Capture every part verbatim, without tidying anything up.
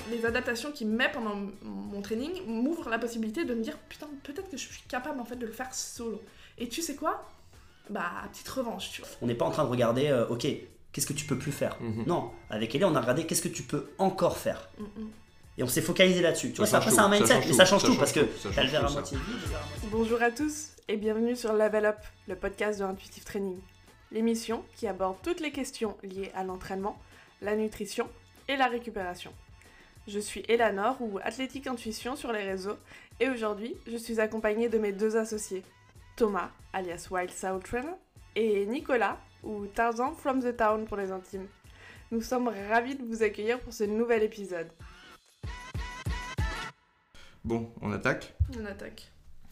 les adaptations qu'il met pendant mon training m'ouvrent la possibilité de me dire putain, peut-être que je suis capable en fait de le faire solo. Et tu sais quoi ? Bah, petite revanche, tu vois. On n'est pas en train de regarder, euh, ok, qu'est-ce que tu peux plus faire ? Mm-hmm. Non, avec Ellie, on a regardé qu'est-ce que tu peux encore faire. Mm-hmm. Et on s'est focalisé là-dessus. Tu vois, ça, après, c'est un mindset, mais ça change tout, tout parce que t'as le verre à moitié vide. Bonjour à tous et bienvenue sur Level Up, le podcast de Intuitive Training. L'émission qui aborde toutes les questions liées à l'entraînement, la nutrition et la récupération. Je suis Eleanor ou Athlétique Intuition sur les réseaux et aujourd'hui, je suis accompagnée de mes deux associés, Thomas, alias Wild South Trainer, et Nicolas, ou Tarzan from the Town pour les intimes. Nous sommes ravis de vous accueillir pour ce nouvel épisode. Bon, on attaque ? On attaque.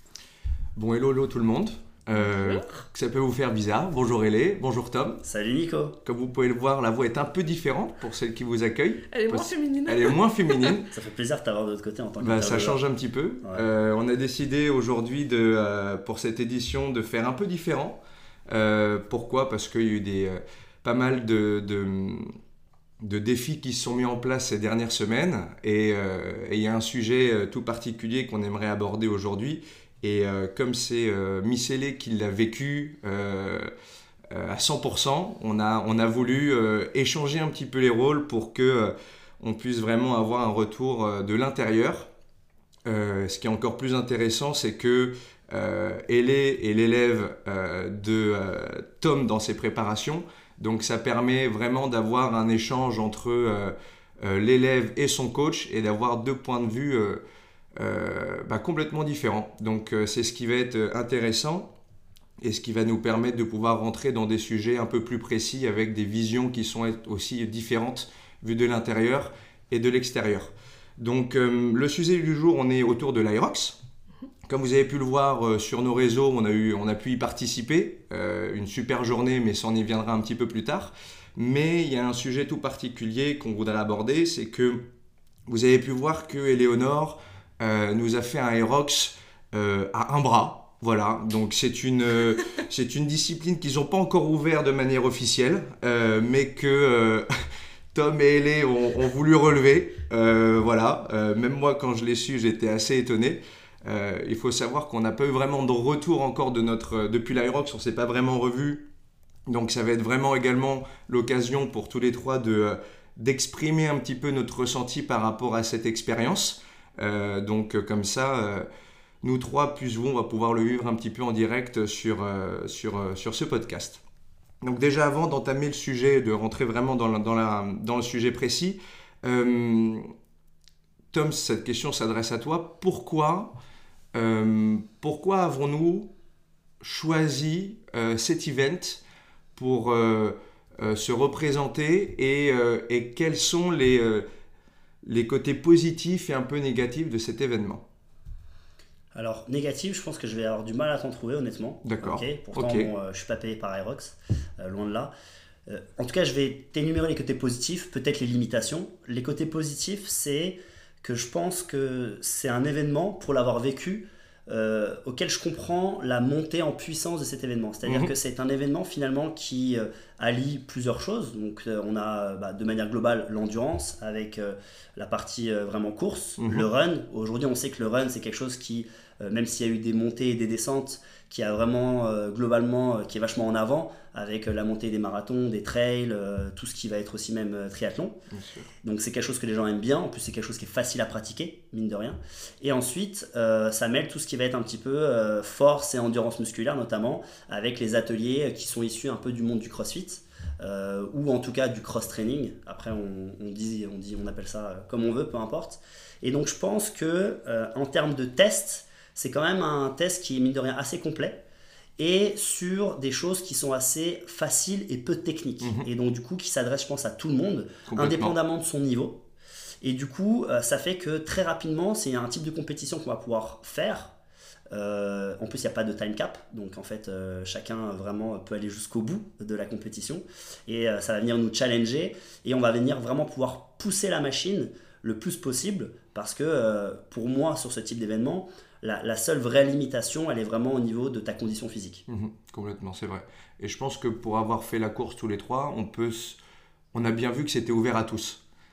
Bon, hello, hello tout le monde. Euh, ça peut vous faire bizarre. Bonjour Hélé, bonjour Tom. Salut Nico. Comme vous pouvez le voir, la voix est un peu différente pour celle qui vous accueille. Elle est moins féminine. Elle est moins féminine. Ça fait plaisir de t'avoir de l'autre côté en tant que bah, ça change un petit peu. Ouais. Euh, on a décidé aujourd'hui, de, euh, pour cette édition, de faire un peu différent. Euh, pourquoi ? Parce qu'il y a eu des, euh, pas mal de, de, de défis qui se sont mis en place ces dernières semaines. Et euh, il y a un sujet euh, tout particulier qu'on aimerait aborder aujourd'hui. Et euh, comme c'est euh, Miss Hélé qui l'a vécu euh, euh, à cent pour cent, on a, on a voulu euh, échanger un petit peu les rôles pour qu'on euh, puisse vraiment avoir un retour euh, de l'intérieur. Euh, ce qui est encore plus intéressant, c'est que euh, Hélé est l'élève euh, de euh, Tom dans ses préparations. Donc ça permet vraiment d'avoir un échange entre euh, euh, l'élève et son coach et d'avoir deux points de vue euh, Euh, bah, complètement différent. Donc euh, c'est ce qui va être intéressant et ce qui va nous permettre de pouvoir rentrer dans des sujets un peu plus précis avec des visions qui sont aussi différentes vues de l'intérieur et de l'extérieur. Donc euh, le sujet du jour, on est autour de l'Aerox. Comme vous avez pu le voir euh, sur nos réseaux, on a, eu, on a pu y participer. Euh, une super journée, mais ça on y viendra un petit peu plus tard. Mais il y a un sujet tout particulier qu'on voudrait aborder, c'est que vous avez pu voir que Éléonore Euh, nous a fait un Aerox euh, à un bras. Voilà, donc c'est une, euh, c'est une discipline qu'ils n'ont pas encore ouvert de manière officielle, euh, mais que euh, Tom et Hélé ont, ont voulu relever. Euh, voilà, euh, même moi quand je l'ai su, j'étais assez étonné. Euh, il faut savoir qu'on n'a pas eu vraiment de retour encore de notre, depuis l'Aerox, on ne s'est pas vraiment revu. Donc ça va être vraiment également l'occasion pour tous les trois de, d'exprimer un petit peu notre ressenti par rapport à cette expérience. Euh, donc comme ça, euh, nous trois plus vous, on va pouvoir le vivre un petit peu en direct sur, euh, sur, euh, sur ce podcast. Donc déjà avant d'entamer le sujet, de rentrer vraiment dans, la, dans, la, dans le sujet précis, euh, Tom, cette question s'adresse à toi. Pourquoi, euh, pourquoi avons-nous choisi euh, cet event pour euh, euh, se représenter et, euh, et quels sont les... Euh, les côtés positifs et un peu négatifs de cet événement? Alors, négatif, je pense que je vais avoir du mal à t'en trouver, honnêtement. D'accord. Okay. Pourtant, okay. bon, euh, je ne suis pas payé par Aerox, euh, loin de là. Euh, en tout cas, je vais t'énumérer les côtés positifs, peut-être les limitations. Les côtés positifs, c'est que je pense que c'est un événement, pour l'avoir vécu, euh, auquel je comprends la montée en puissance de cet événement. C'est-à-dire mmh. que c'est un événement, finalement, qui euh, allie plusieurs choses. Donc, euh, on a, bah, de manière globale, l'endurance, avec... Euh, la partie euh, vraiment course, mmh. le run. Aujourd'hui, on sait que le run, c'est quelque chose qui, euh, même s'il y a eu des montées et des descentes, qui a vraiment, euh, globalement, euh, qui est vachement en avant, avec euh, la montée des marathons, des trails, euh, tout ce qui va être aussi même euh, triathlon. Donc, c'est quelque chose que les gens aiment bien. En plus, c'est quelque chose qui est facile à pratiquer, mine de rien. Et ensuite, euh, ça mêle tout ce qui va être un petit peu euh, force et endurance musculaire, notamment, avec les ateliers qui sont issus un peu du monde du CrossFit. Euh, ou en tout cas du cross-training. Après, on, on, dit, on, dit, on appelle ça comme on veut, peu importe. Et donc, je pense que euh, en termes de test, c'est quand même un test qui est, mine de rien, assez complet et sur des choses qui sont assez faciles et peu techniques. Mmh. Et donc, du coup, qui s'adresse, je pense, à tout le monde, indépendamment de son niveau. Et du coup, euh, ça fait que très rapidement, c'est un type de compétition qu'on va pouvoir faire. Euh, en plus, il n'y a pas de time cap, donc en fait, euh, chacun vraiment peut aller jusqu'au bout de la compétition et euh, ça va venir nous challenger et on va venir vraiment pouvoir pousser la machine le plus possible parce que euh, pour moi, sur ce type d'événement, la, la seule vraie limitation, elle est vraiment au niveau de ta condition physique. Mmh, complètement, c'est vrai. Et je pense que pour avoir fait la course tous les trois, on, peut, on a bien vu que c'était ouvert à tous.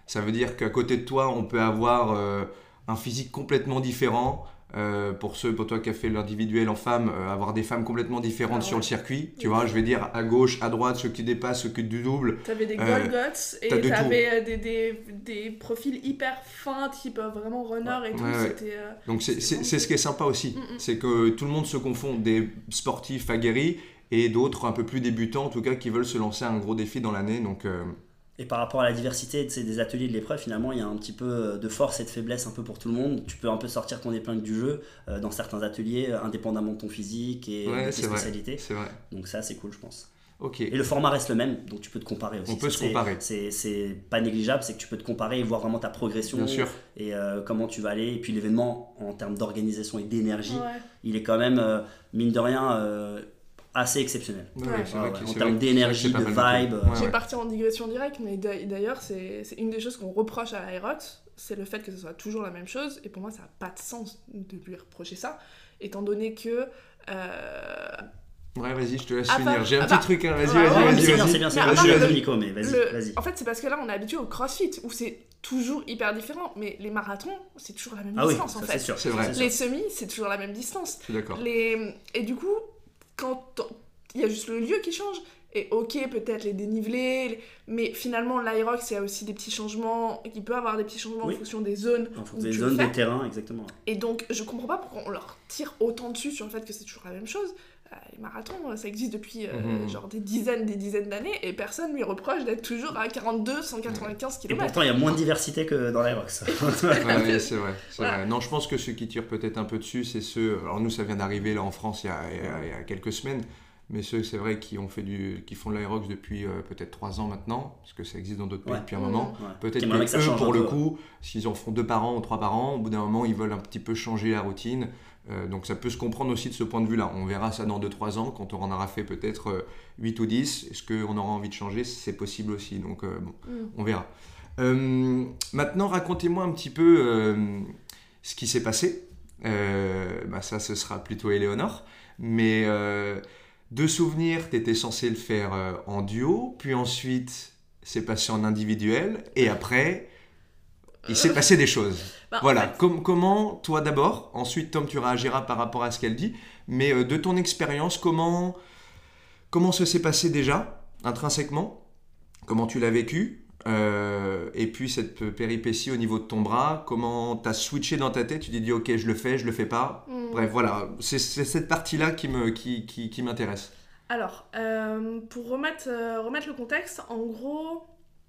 Ça veut dire qu'à côté de toi, on peut avoir euh, un physique complètement différent. Euh, pour ceux, pour toi qui as fait l'individuel en femme, euh, avoir des femmes complètement différentes ah ouais. sur le circuit. Tu oui. vois, je vais dire à gauche, à droite, ceux qui dépassent, ceux qui du double. T'avais des Golgoths euh, et t'avais des, des, des profils hyper fins, type vraiment runner ouais. et tout. Ouais, ouais. C'était, euh, Donc c'est, c'est, c'est ce qui est sympa aussi. Mm-mm. C'est que tout le monde se confond, des sportifs aguerris et d'autres un peu plus débutants, en tout cas, qui veulent se lancer un gros défi dans l'année. Donc... Euh, Et par rapport à la diversité des ateliers de l'épreuve, finalement, il y a un petit peu de force et de faiblesse un peu pour tout le monde. Tu peux un peu sortir ton épingle du jeu euh, dans certains ateliers, indépendamment de ton physique et ouais, de tes spécialités. Vrai, c'est vrai. Donc ça, c'est cool, je pense. Okay. Et le format reste le même, donc tu peux te comparer aussi. On peut ça, se comparer. C'est, c'est, c'est pas négligeable, c'est que tu peux te comparer et voir vraiment ta progression. Bien sûr. Et euh, comment tu vas aller. Et puis l'événement, en termes d'organisation et d'énergie, ouais. il est quand même, euh, mine de rien... Euh, assez exceptionnel ouais, ouais, c'est vrai ouais, que, en c'est termes vrai d'énergie, de vibe. Ouais, je vais partir en digression directe, mais d'ailleurs c'est, c'est une des choses qu'on reproche à Aerox, c'est le fait que ce soit toujours la même chose, et pour moi ça n'a pas de sens de lui reprocher ça, étant donné que... Euh... Ouais, vas-y, je te laisse à finir. part, J'ai un petit part, truc, hein. vas-y, ouais, vas-y, ouais, vas-y, c'est vas-y. bien, c'est bien, c'est vas-y, vas-y, vas-y. Nico, mais vas-y, le... vas-y. En fait, c'est parce que là, on est habitué au CrossFit, où c'est toujours hyper différent, mais les marathons, c'est toujours la même ah distance, oui, en ça, fait. C'est sûr, c'est vrai. Les semis, c'est toujours la même distance. Je suis d'accord. Les... Et du coup, quand... il y a juste le lieu qui change. Et ok, peut-être les dénivelés, les... mais finalement, l'Aerox, il y a aussi des petits changements, il peut avoir des petits changements oui. en fonction des zones. En fonction des zones, des terrains, exactement. Et donc, je comprends pas pourquoi on leur tire autant dessus sur le fait que c'est toujours la même chose. Euh, les marathons, ça existe depuis euh, mmh. genre des dizaines, des dizaines d'années, et personne lui reproche d'être toujours à quarante-deux, cent quatre-vingt-quinze kilomètres. Et pourtant, il y a moins de diversité que dans l'Aerox. ouais, ouais, c'est vrai. C'est voilà. vrai. Non, je pense que ceux qui tirent peut-être un peu dessus, c'est ceux... Alors nous, ça vient d'arriver là en France il y a, il y a, il y a quelques semaines. Mais ceux, c'est vrai, qui, ont fait du, qui font de l'Aerox depuis euh, peut-être trois ans maintenant, parce que ça existe dans d'autres pays ouais. depuis un moment. Ouais. Peut-être que, que eux, pour le coup, s'ils en font deux par an ou trois par an, au bout d'un moment, ils veulent un petit peu changer la routine. Euh, donc ça peut se comprendre aussi de ce point de vue-là. On verra ça dans deux trois ans, quand on en aura fait peut-être euh, huit ou dix. Est-ce qu'on aura envie de changer ? C'est possible aussi, donc euh, bon, mm. on verra. Euh, maintenant, racontez-moi un petit peu euh, ce qui s'est passé. Euh, bah ça, ce sera plutôt Éléonore. Mais... Euh, De souvenirs, tu étais censé le faire euh, en duo, puis ensuite c'est passé en individuel, et après il s'est passé des choses. Bah, voilà, en fait... Com- comment, toi d'abord, ensuite Tom tu réagiras par rapport à ce qu'elle dit, mais euh, de ton expérience, comment, comment ça s'est passé déjà, intrinsèquement, comment tu l'as vécu, euh, et puis cette péripétie au niveau de ton bras, comment tu as switché dans ta tête, tu t'es dit ok je le fais, je le fais pas. Mm. Bref, voilà, c'est, c'est cette partie-là qui, me, qui, qui, qui m'intéresse. Alors, euh, pour remettre, euh, remettre le contexte, en gros,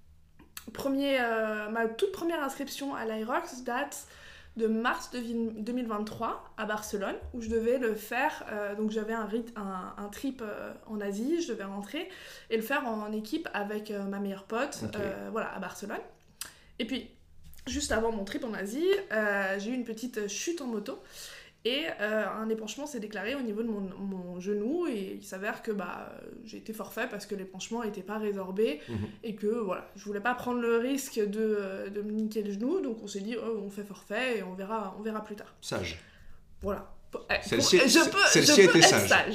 premier, euh, ma toute première inscription à l'Aerox date de mars deux mille vingt-trois à Barcelone, où je devais le faire, euh, donc j'avais un, rit- un, un trip euh, en Asie, je devais rentrer et le faire en équipe avec euh, ma meilleure pote, okay. euh, voilà, à Barcelone. Et puis, juste avant mon trip en Asie, euh, j'ai eu une petite chute en moto, et euh, un épanchement s'est déclaré au niveau de mon, mon genou, et il s'avère que bah, j'ai été forfait parce que l'épanchement n'était pas résorbé, mmh. et que voilà, je voulais pas prendre le risque de, de me niquer le genou, donc on s'est dit oh, on fait forfait et on verra, on verra plus tard. Sage. Voilà. Celle-ci, pour, je peux, celle-ci je peux était être sage. sage.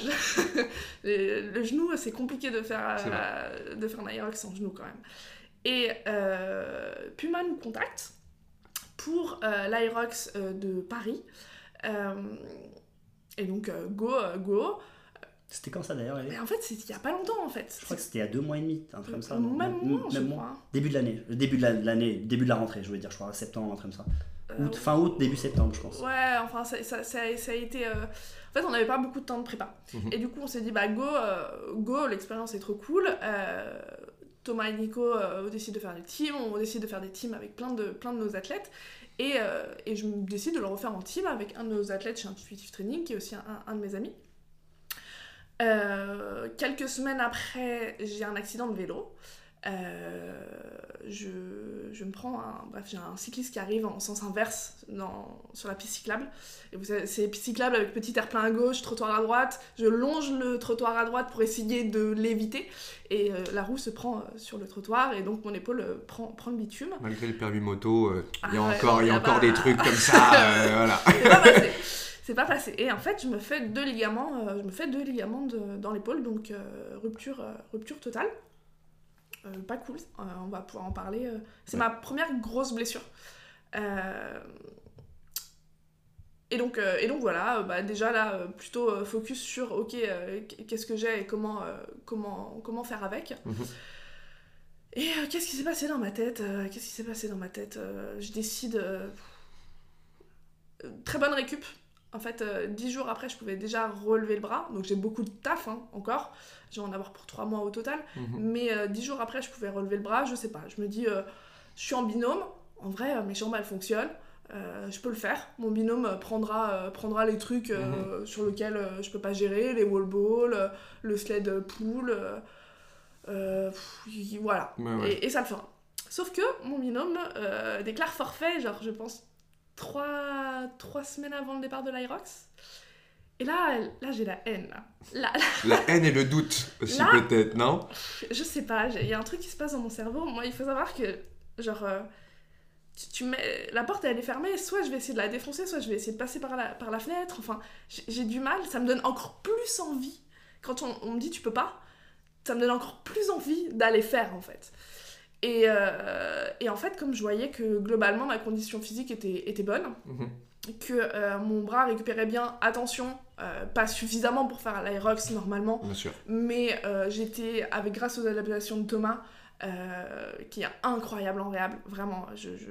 le, le genou, c'est compliqué de faire, euh, de faire un Aerox sans genou quand même. Et euh, Puma nous contacte pour euh, l'Aerox euh, de Paris. Euh, et donc euh, go euh, go c'était quand ça d'ailleurs mais en fait c'est il y a pas longtemps en fait je crois que c'était il y a deux mois et demi un truc comme ça même même moins même je mois. crois début de l'année le début de la, l'année début de la rentrée je voulais dire je crois septembre un truc comme ça euh, août, fin août début septembre je pense ouais enfin ça, ça, ça, ça a été euh... en fait on n'avait pas beaucoup de temps de prépa mm-hmm. et du coup on s'est dit bah go euh, go l'expérience est trop cool euh... Thomas et Nico euh, décident de faire des teams, on décide de faire des teams avec plein de, plein de nos athlètes et, euh, et je décide de le refaire en team avec un de nos athlètes chez Intuitive Training qui est aussi un, un de mes amis. Euh, quelques semaines après, j'ai un accident de vélo. Euh, je, je me prends un... Bref, j'ai un cycliste qui arrive en sens inverse dans, sur la piste cyclable. Et vous savez, c'est piste cyclable avec petit terre-plein à gauche, trottoir à droite. Je longe le trottoir à droite pour essayer de l'éviter. Et euh, la roue se prend euh, sur le trottoir et donc mon épaule euh, prend, prend le bitume. Malgré le permis moto, il euh, ah, y a ouais, encore, y a bah... encore des trucs comme ça. euh, voilà. C'est pas passé. C'est pas passé. Et en fait, je me fais deux ligaments, euh, je me fais deux ligaments de, dans l'épaule, donc euh, rupture, euh, rupture totale. euh, pas cool, euh, on va pouvoir en parler. Euh, c'est ouais. ma première grosse blessure. Euh... Et donc, euh, et donc voilà, euh, bah déjà là, euh, plutôt euh, focus sur ok, euh, qu'est-ce que j'ai et comment, euh, comment, comment faire avec. Mmh. Et euh, qu'est-ce qui s'est passé dans ma tête euh, Qu'est-ce qui s'est passé dans ma tête euh, Je décide. Euh, très bonne récup. En fait, euh, dix jours après, je pouvais déjà relever le bras. Donc j'ai beaucoup de taf hein, encore. Je vais en avoir pour trois mois au total. Mmh. Mais euh, dix jours après, je pouvais relever le bras. Je sais pas. Je me dis, euh, je suis en binôme. En vrai, euh, mes jambes, elles fonctionnent. Euh, je peux le faire. Mon binôme prendra, euh, prendra les trucs euh, mmh. sur lesquels euh, je peux pas gérer, les wall balls, euh, le sled pull, euh, euh, pff, voilà. Ouais, ouais. Et, et ça le fera. Sauf que mon binôme euh, déclare forfait, genre je pense trois, trois semaines avant le départ de l'Irox. Et là, là j'ai la haine. Là. Là, là. La haine et le doute aussi là, peut-être, non ? Je sais pas, il y a un truc qui se passe dans mon cerveau. Moi, il faut savoir que genre... Euh, Tu, tu mets, la porte elle est fermée, soit je vais essayer de la défoncer, soit je vais essayer de passer par la, par la fenêtre, enfin j'ai, j'ai du mal, ça me donne encore plus envie, quand on, on me dit tu peux pas, ça me donne encore plus envie d'aller faire en fait. Et, euh, et en fait comme je voyais que globalement ma condition physique était, était bonne, mmh. que euh, mon bras récupérait bien, attention, euh, pas suffisamment pour faire l'Irox normalement, bien sûr. Mais euh, j'étais, avec grâce aux adaptations de Thomas, Euh, qui est incroyable en réhab, vraiment, je, je,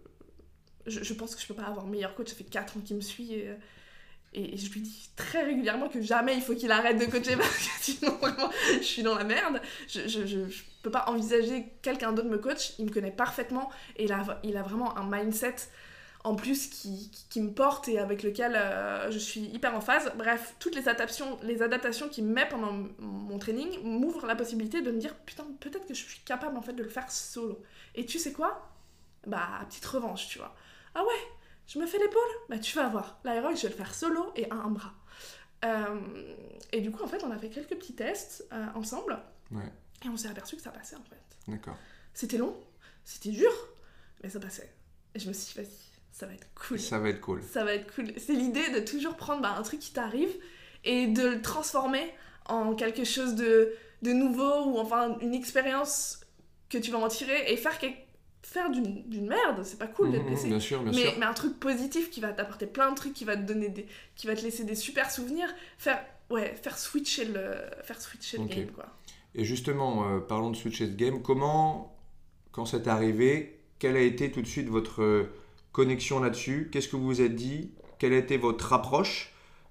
je, je pense que je peux pas avoir meilleur coach, ça fait quatre ans qu'il me suit et, et, et je lui dis très régulièrement que jamais il faut qu'il arrête de coacher parce que sinon vraiment je suis dans la merde, je, je, je, je peux pas envisager quelqu'un d'autre me coach, il me connaît parfaitement et il a, il a vraiment un mindset en plus qui, qui, qui me porte et avec lequel euh, je suis hyper en phase. Bref, toutes les adaptations, les adaptations qu'il me met pendant m- mon training m'ouvrent la possibilité de me dire putain, peut-être que je suis capable en fait de le faire solo. Et tu sais quoi ? Bah, petite revanche, tu vois. Ah ouais, je me fais l'épaule ? Bah tu vas voir, l'Irox, je vais le faire solo et à un bras. Euh, et du coup, en fait, on a fait quelques petits tests euh, ensemble. Ouais. Et on s'est aperçu que ça passait en fait. D'accord. C'était long, c'était dur, mais ça passait. Et je me suis dit, vas-y. Ça va être cool. Ça va être cool. Ça va être cool. C'est l'idée de toujours prendre bah, un truc qui t'arrive et de le transformer en quelque chose de, de nouveau ou enfin une expérience que tu vas en tirer et faire, quelque... faire d'une, d'une merde. C'est pas cool mmh, d'être blessé. Bien sûr, bien mais, sûr. mais un truc positif qui va t'apporter plein de trucs, qui va te donner des, qui va te laisser des super souvenirs. Faire, ouais, faire switcher le, faire switcher okay. le game, quoi. Et justement, euh, parlons de switcher le game. Comment, quand c'est arrivé, quelle a été tout de suite votre euh, connexion là-dessus? Qu'est-ce que vous vous êtes dit? Quelle a été votre approche?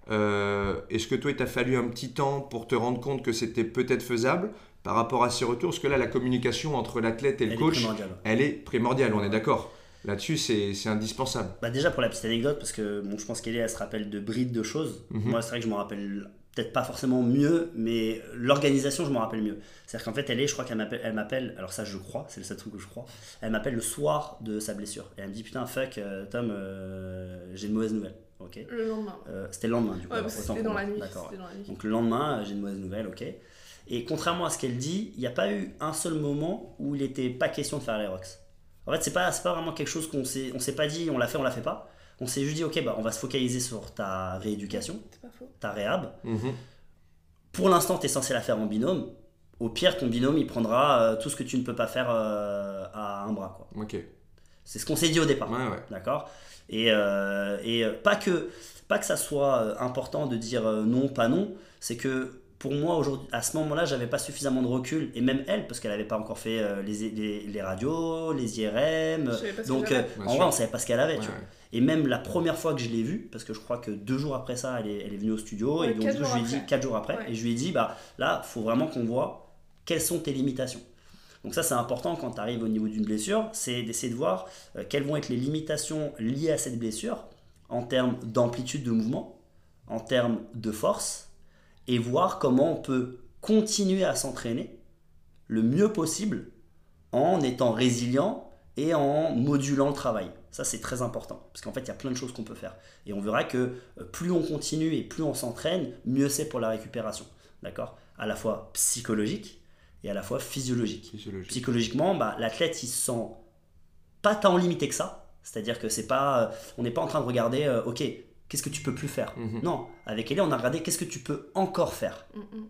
euh, Est-ce que toi, il t'a fallu un petit temps pour te rendre compte que c'était peut-être faisable par rapport à ces retours? Parce que là, la communication entre l'athlète et le elle coach, est elle est primordiale, on est d'accord. Là-dessus, c'est, c'est indispensable. Bah déjà, pour la petite anecdote, parce que bon, je pense qu'elle elle se rappelle de brides de choses. Mm-hmm. Moi, c'est vrai que je m'en rappelle peut-être pas forcément mieux, mais l'organisation, je m'en rappelle mieux. C'est-à-dire qu'en fait, elle est, je crois qu'elle m'appelle, elle m'appelle, alors ça, je crois, c'est le seul truc que je crois, elle m'appelle le soir de sa blessure. Et elle me dit, putain, fuck, euh, Tom, euh, j'ai une mauvaise nouvelle. Okay. Le lendemain. Euh, c'était le lendemain, du coup. Ouais, alors, c'était dans la nuit. D'accord, c'était dans la nuit. Donc le lendemain, j'ai une mauvaise nouvelle, ok. Et contrairement à ce qu'elle dit, il n'y a pas eu un seul moment où il n'était pas question de faire l'Irox. En fait, c'est pas, c'est pas vraiment quelque chose qu'on s'est, on s'est pas dit, on l'a fait, on l'a fait pas. On s'est juste dit, ok, bah, on va se focaliser sur ta rééducation, ta réhab. Mm-hmm. Pour l'instant, tu es censé la faire en binôme. Au pire, ton binôme, il prendra euh, tout ce que tu ne peux pas faire euh, à un bras, quoi. Ok. C'est ce qu'on s'est dit au départ. Ouais, ouais. D'accord. Et, euh, et pas, que, pas que ça soit important de dire euh, non, pas non. C'est que pour moi, aujourd'hui, à ce moment-là, j'avais pas suffisamment de recul. Et même elle, parce qu'elle n'avait pas encore fait euh, les, les, les radios, les I R M. Donc, euh, en vrai, on ne savait pas ce qu'elle avait. Ouais, tu vois. Ouais. Et même la première fois que je l'ai vue, parce que je crois que deux jours après ça, elle est, elle est venue au studio. Ouais, et donc, du coup, je lui ai dit, quatre jours après, ouais. Et je lui ai dit, bah, là, il faut vraiment qu'on voit quelles sont tes limitations. Donc ça, c'est important quand tu arrives au niveau d'une blessure, c'est d'essayer de voir euh, quelles vont être les limitations liées à cette blessure en termes d'amplitude de mouvement, en termes de force, et voir comment on peut continuer à s'entraîner le mieux possible en étant résilient et en modulant le travail. Ça, c'est très important, parce qu'en fait, il y a plein de choses qu'on peut faire. Et on verra que plus on continue et plus on s'entraîne, mieux c'est pour la récupération. D'accord ? À la fois psychologique et à la fois physiologique. Physiologique. Psychologiquement, bah, l'athlète, il se sent pas tant limité que ça. C'est-à-dire que c'est pas, on n'est pas en train de regarder, euh, ok, qu'est-ce que tu peux plus faire ? Mm-hmm. Non, avec Ellie, on a regardé qu'est-ce que tu peux encore faire. Mm-hmm.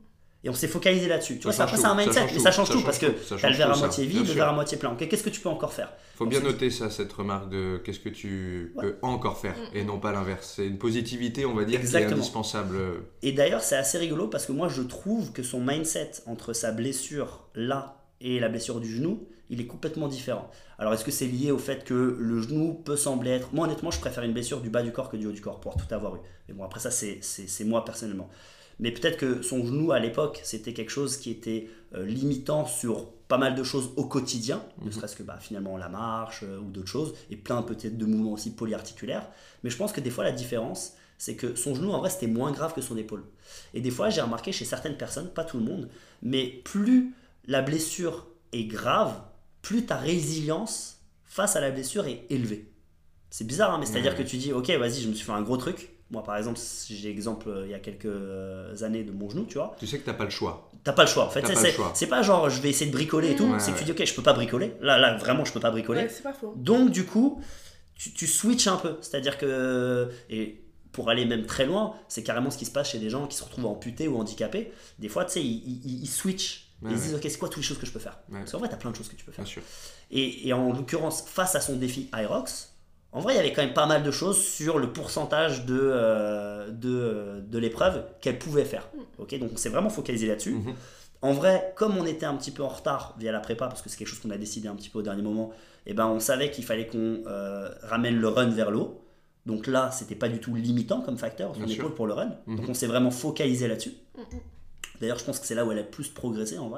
Et on s'est focalisé là-dessus. Tu Ça vois, ça, après, change c'est un tout, ça mindset, change mais ça tout, change ça tout change parce que tout, ça t'as le change verre à tout, ça, moitié bien vide, le sûr. verre à moitié plein. Ok, qu'est-ce que tu peux encore faire? Faut On bien s'est dit- noter ça, cette remarque de qu'est-ce que tu Ouais. peux encore faire Mm. et non pas l'inverse. C'est une positivité, on va dire, qui est Exactement. indispensable. Et d'ailleurs, c'est assez rigolo parce que moi, je trouve que son mindset entre sa blessure là et la blessure du genou, il est complètement différent. Alors, est-ce que c'est lié au fait que le genou peut sembler être... Moi, honnêtement, je préfère une blessure du bas du corps que du haut du corps, pour tout avoir eu. Mais bon, après ça, c'est, c'est, c'est moi personnellement. Mais peut-être que son genou, à l'époque, c'était quelque chose qui était euh, limitant sur pas mal de choses au quotidien, ne Mhm. serait-ce que bah, finalement la marche euh, ou d'autres choses, et plein peut-être de mouvements aussi polyarticulaires. Mais je pense que des fois, la différence, c'est que son genou, en vrai, c'était moins grave que son épaule. Et des fois, j'ai remarqué chez certaines personnes, pas tout le monde, mais plus la blessure est grave, plus ta résilience face à la blessure est élevée. C'est bizarre, hein, mais c'est-à-dire Ouais. que tu dis, ok, vas-y, je me suis fait un gros truc. Moi, par exemple, j'ai l'exemple euh, il y a quelques euh, années de mon genou, tu vois. Tu sais que t'as pas le choix. T'as pas le choix. En fait, T'as c'est, pas le c'est, choix. c'est pas genre je vais essayer de bricoler et tout. Ouais, c'est que ouais. tu dis, ok, je peux pas bricoler. Là, là, vraiment, je peux pas bricoler. Ouais, c'est pas faux. Donc, du coup, tu, tu switches un peu. C'est-à-dire que, et pour aller même très loin, c'est carrément ce qui se passe chez des gens qui se retrouvent amputés ou handicapés. Des fois, tu sais, ils, ils, ils switchent. Ouais, ils ouais. se disent, ok, c'est quoi toutes les choses que je peux faire? Ouais. Parce qu'en vrai, t'as plein de choses que tu peux faire. Bien sûr. Et, et en l'occurrence, face à son défi Irox, en vrai, il y avait quand même pas mal de choses sur le pourcentage de, euh, de, de l'épreuve qu'elle pouvait faire. Ok, donc on s'est vraiment focalisé là-dessus. Mhm. En vrai, comme on était un petit peu en retard via la prépa, parce que c'est quelque chose qu'on a décidé un petit peu au dernier moment, et ben on savait qu'il fallait qu'on euh, ramène le run vers le haut. Donc là, c'était pas du tout limitant comme facteur, son Bien sûr. épaule pour le run. Mhm. Donc on s'est vraiment focalisé là-dessus. Mhm. D'ailleurs, je pense que c'est là où elle a le plus progressé en vrai.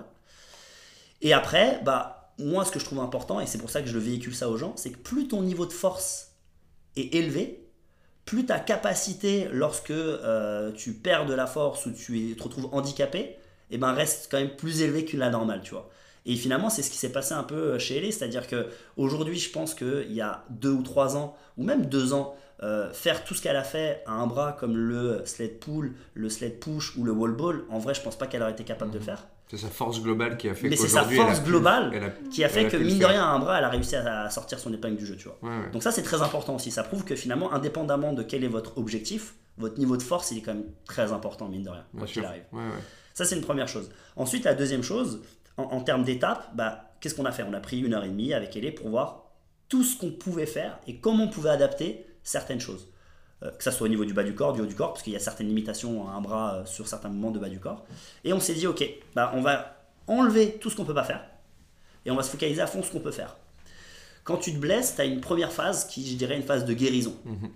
Et après, bah, moi, ce que je trouve important, et c'est pour ça que je le véhicule ça aux gens, c'est que plus ton niveau de force est élevé, plus ta capacité, lorsque euh, tu perds de la force ou tu es- te retrouves handicapé, eh ben, reste quand même plus élevée que la normale, tu vois. Et finalement, c'est ce qui s'est passé un peu chez Ellie, c'est-à-dire qu'aujourd'hui, je pense qu'il y a deux ou trois ans, ou même deux ans, euh, faire tout ce qu'elle a fait à un bras comme le sled pull, le sled push ou le wall ball, en vrai, je pense pas qu'elle aurait été capable de le faire. C'est sa force globale qui a fait Mais c'est sa qu'aujourd'hui, elle a force pu- globale elle a- qui a fait elle a que, pu le mine de faire. rien, à un bras, elle a réussi à sortir son épingle du jeu, tu vois. Ouais, ouais. Donc ça, c'est très important aussi. Ça prouve que finalement, indépendamment de quel est votre objectif, votre niveau de force, il est quand même très important, mine de rien, Bien quoi sûr. qu'il arrive. Ouais, ouais. Ça, c'est une première chose. Ensuite, la deuxième chose, en, en termes d'étapes, bah, qu'est-ce qu'on a fait? On a pris une heure et demie avec Ellie pour voir tout ce qu'on pouvait faire et comment on pouvait adapter certaines choses. Euh, que ça soit au niveau du bas du corps, du haut du corps, parce qu'il y a certaines limitations à un bras euh, sur certains moments de bas du corps. Et on s'est dit, ok, bah, on va enlever tout ce qu'on peut pas faire et on va se focaliser à fond sur ce qu'on peut faire. Quand tu te blesses, tu as une première phase qui, je dirais, une phase de guérison. Mhm.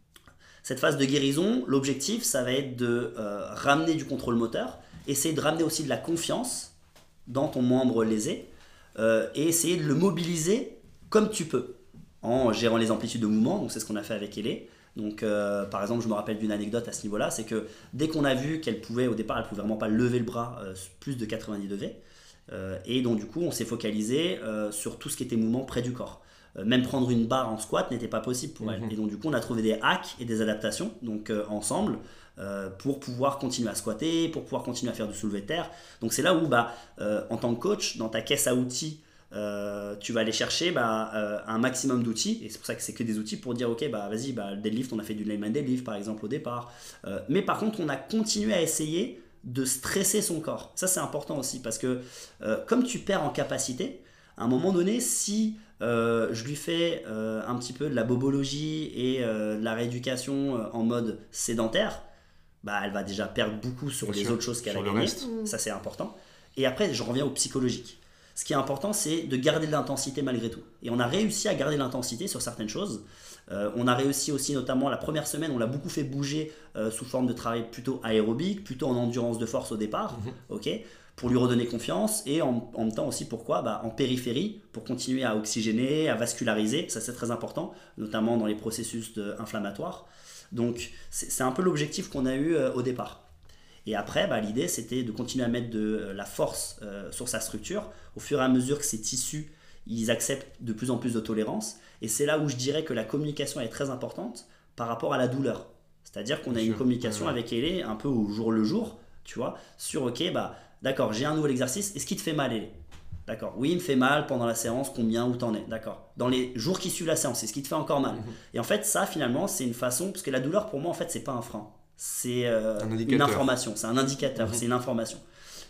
Cette phase de guérison, l'objectif, ça va être de euh, ramener du contrôle moteur, essayer de ramener aussi de la confiance dans ton membre lésé euh, et essayer de le mobiliser comme tu peux en gérant les amplitudes de mouvement. Donc c'est ce qu'on a fait avec Ellie. Donc euh, par exemple, je me rappelle d'une anecdote à ce niveau-là, c'est que dès qu'on a vu qu'elle pouvait, au départ, elle pouvait vraiment pas lever le bras euh, plus de quatre-vingt-dix degrés. Euh, et donc du coup, on s'est focalisé euh, sur tout ce qui était mouvement près du corps. Euh, même prendre une barre en squat n'était pas possible pour elle. Mhm. Et donc du coup, on a trouvé des hacks et des adaptations donc euh, ensemble euh, pour pouvoir continuer à squatter, pour pouvoir continuer à faire du soulevé de terre. Donc c'est là où, bah, euh, en tant que coach, dans ta caisse à outils, euh, tu vas aller chercher bah, euh, un maximum d'outils, et c'est pour ça que c'est que des outils pour dire ok, bah vas-y, bah, le deadlift, on a fait du layman deadlift par exemple au départ. Euh, mais par contre, on a continué à essayer de stresser son corps. Ça, c'est important aussi parce que euh, comme tu perds en capacité, à un moment donné, si euh, je lui fais euh, un petit peu de la bobologie et euh, de la rééducation euh, en mode sédentaire, bah, elle va déjà perdre beaucoup sur Bien les sûr, autres choses qu'elle sur a le gagnées. reste. Ça, c'est important. Et après, je reviens au psychologique. Ce qui est important, c'est de garder de l'intensité malgré tout. Et on a réussi à garder l'intensité sur certaines choses. Euh, on a réussi aussi, notamment la première semaine, on l'a beaucoup fait bouger euh, sous forme de travail plutôt aérobique, plutôt en endurance de force au départ, Mhm. ok, pour lui redonner confiance et en, en même temps aussi pourquoi bah, en périphérie, pour continuer à oxygéner, à vasculariser, ça c'est très important, notamment dans les processus de- inflammatoires. Donc c'est c'est un peu l'objectif qu'on a eu euh, au départ. Et après, bah, l'idée, c'était de continuer à mettre de euh, la force euh, sur sa structure au fur et à mesure que ses tissus, ils acceptent de plus en plus de tolérance. Et c'est là où je dirais que la communication est très importante par rapport à la douleur. C'est-à-dire qu'on a Bien une sûr. communication Ouais, ouais. avec Ellie un peu au jour le jour, tu vois, sur ok, bah, d'accord, j'ai un nouvel exercice, est-ce qu'il te fait mal, Ellie? D'accord, oui, il me fait mal pendant la séance, combien, où t'en es? D'accord. Dans les jours qui suivent la séance, est-ce qu'il te fait encore mal? Mhm. Et en fait, ça, finalement, c'est une façon, parce que la douleur, pour moi, en fait, c'est pas un frein. C'est euh, Un une indicateur. information, c'est un indicateur, Mhm. c'est une information.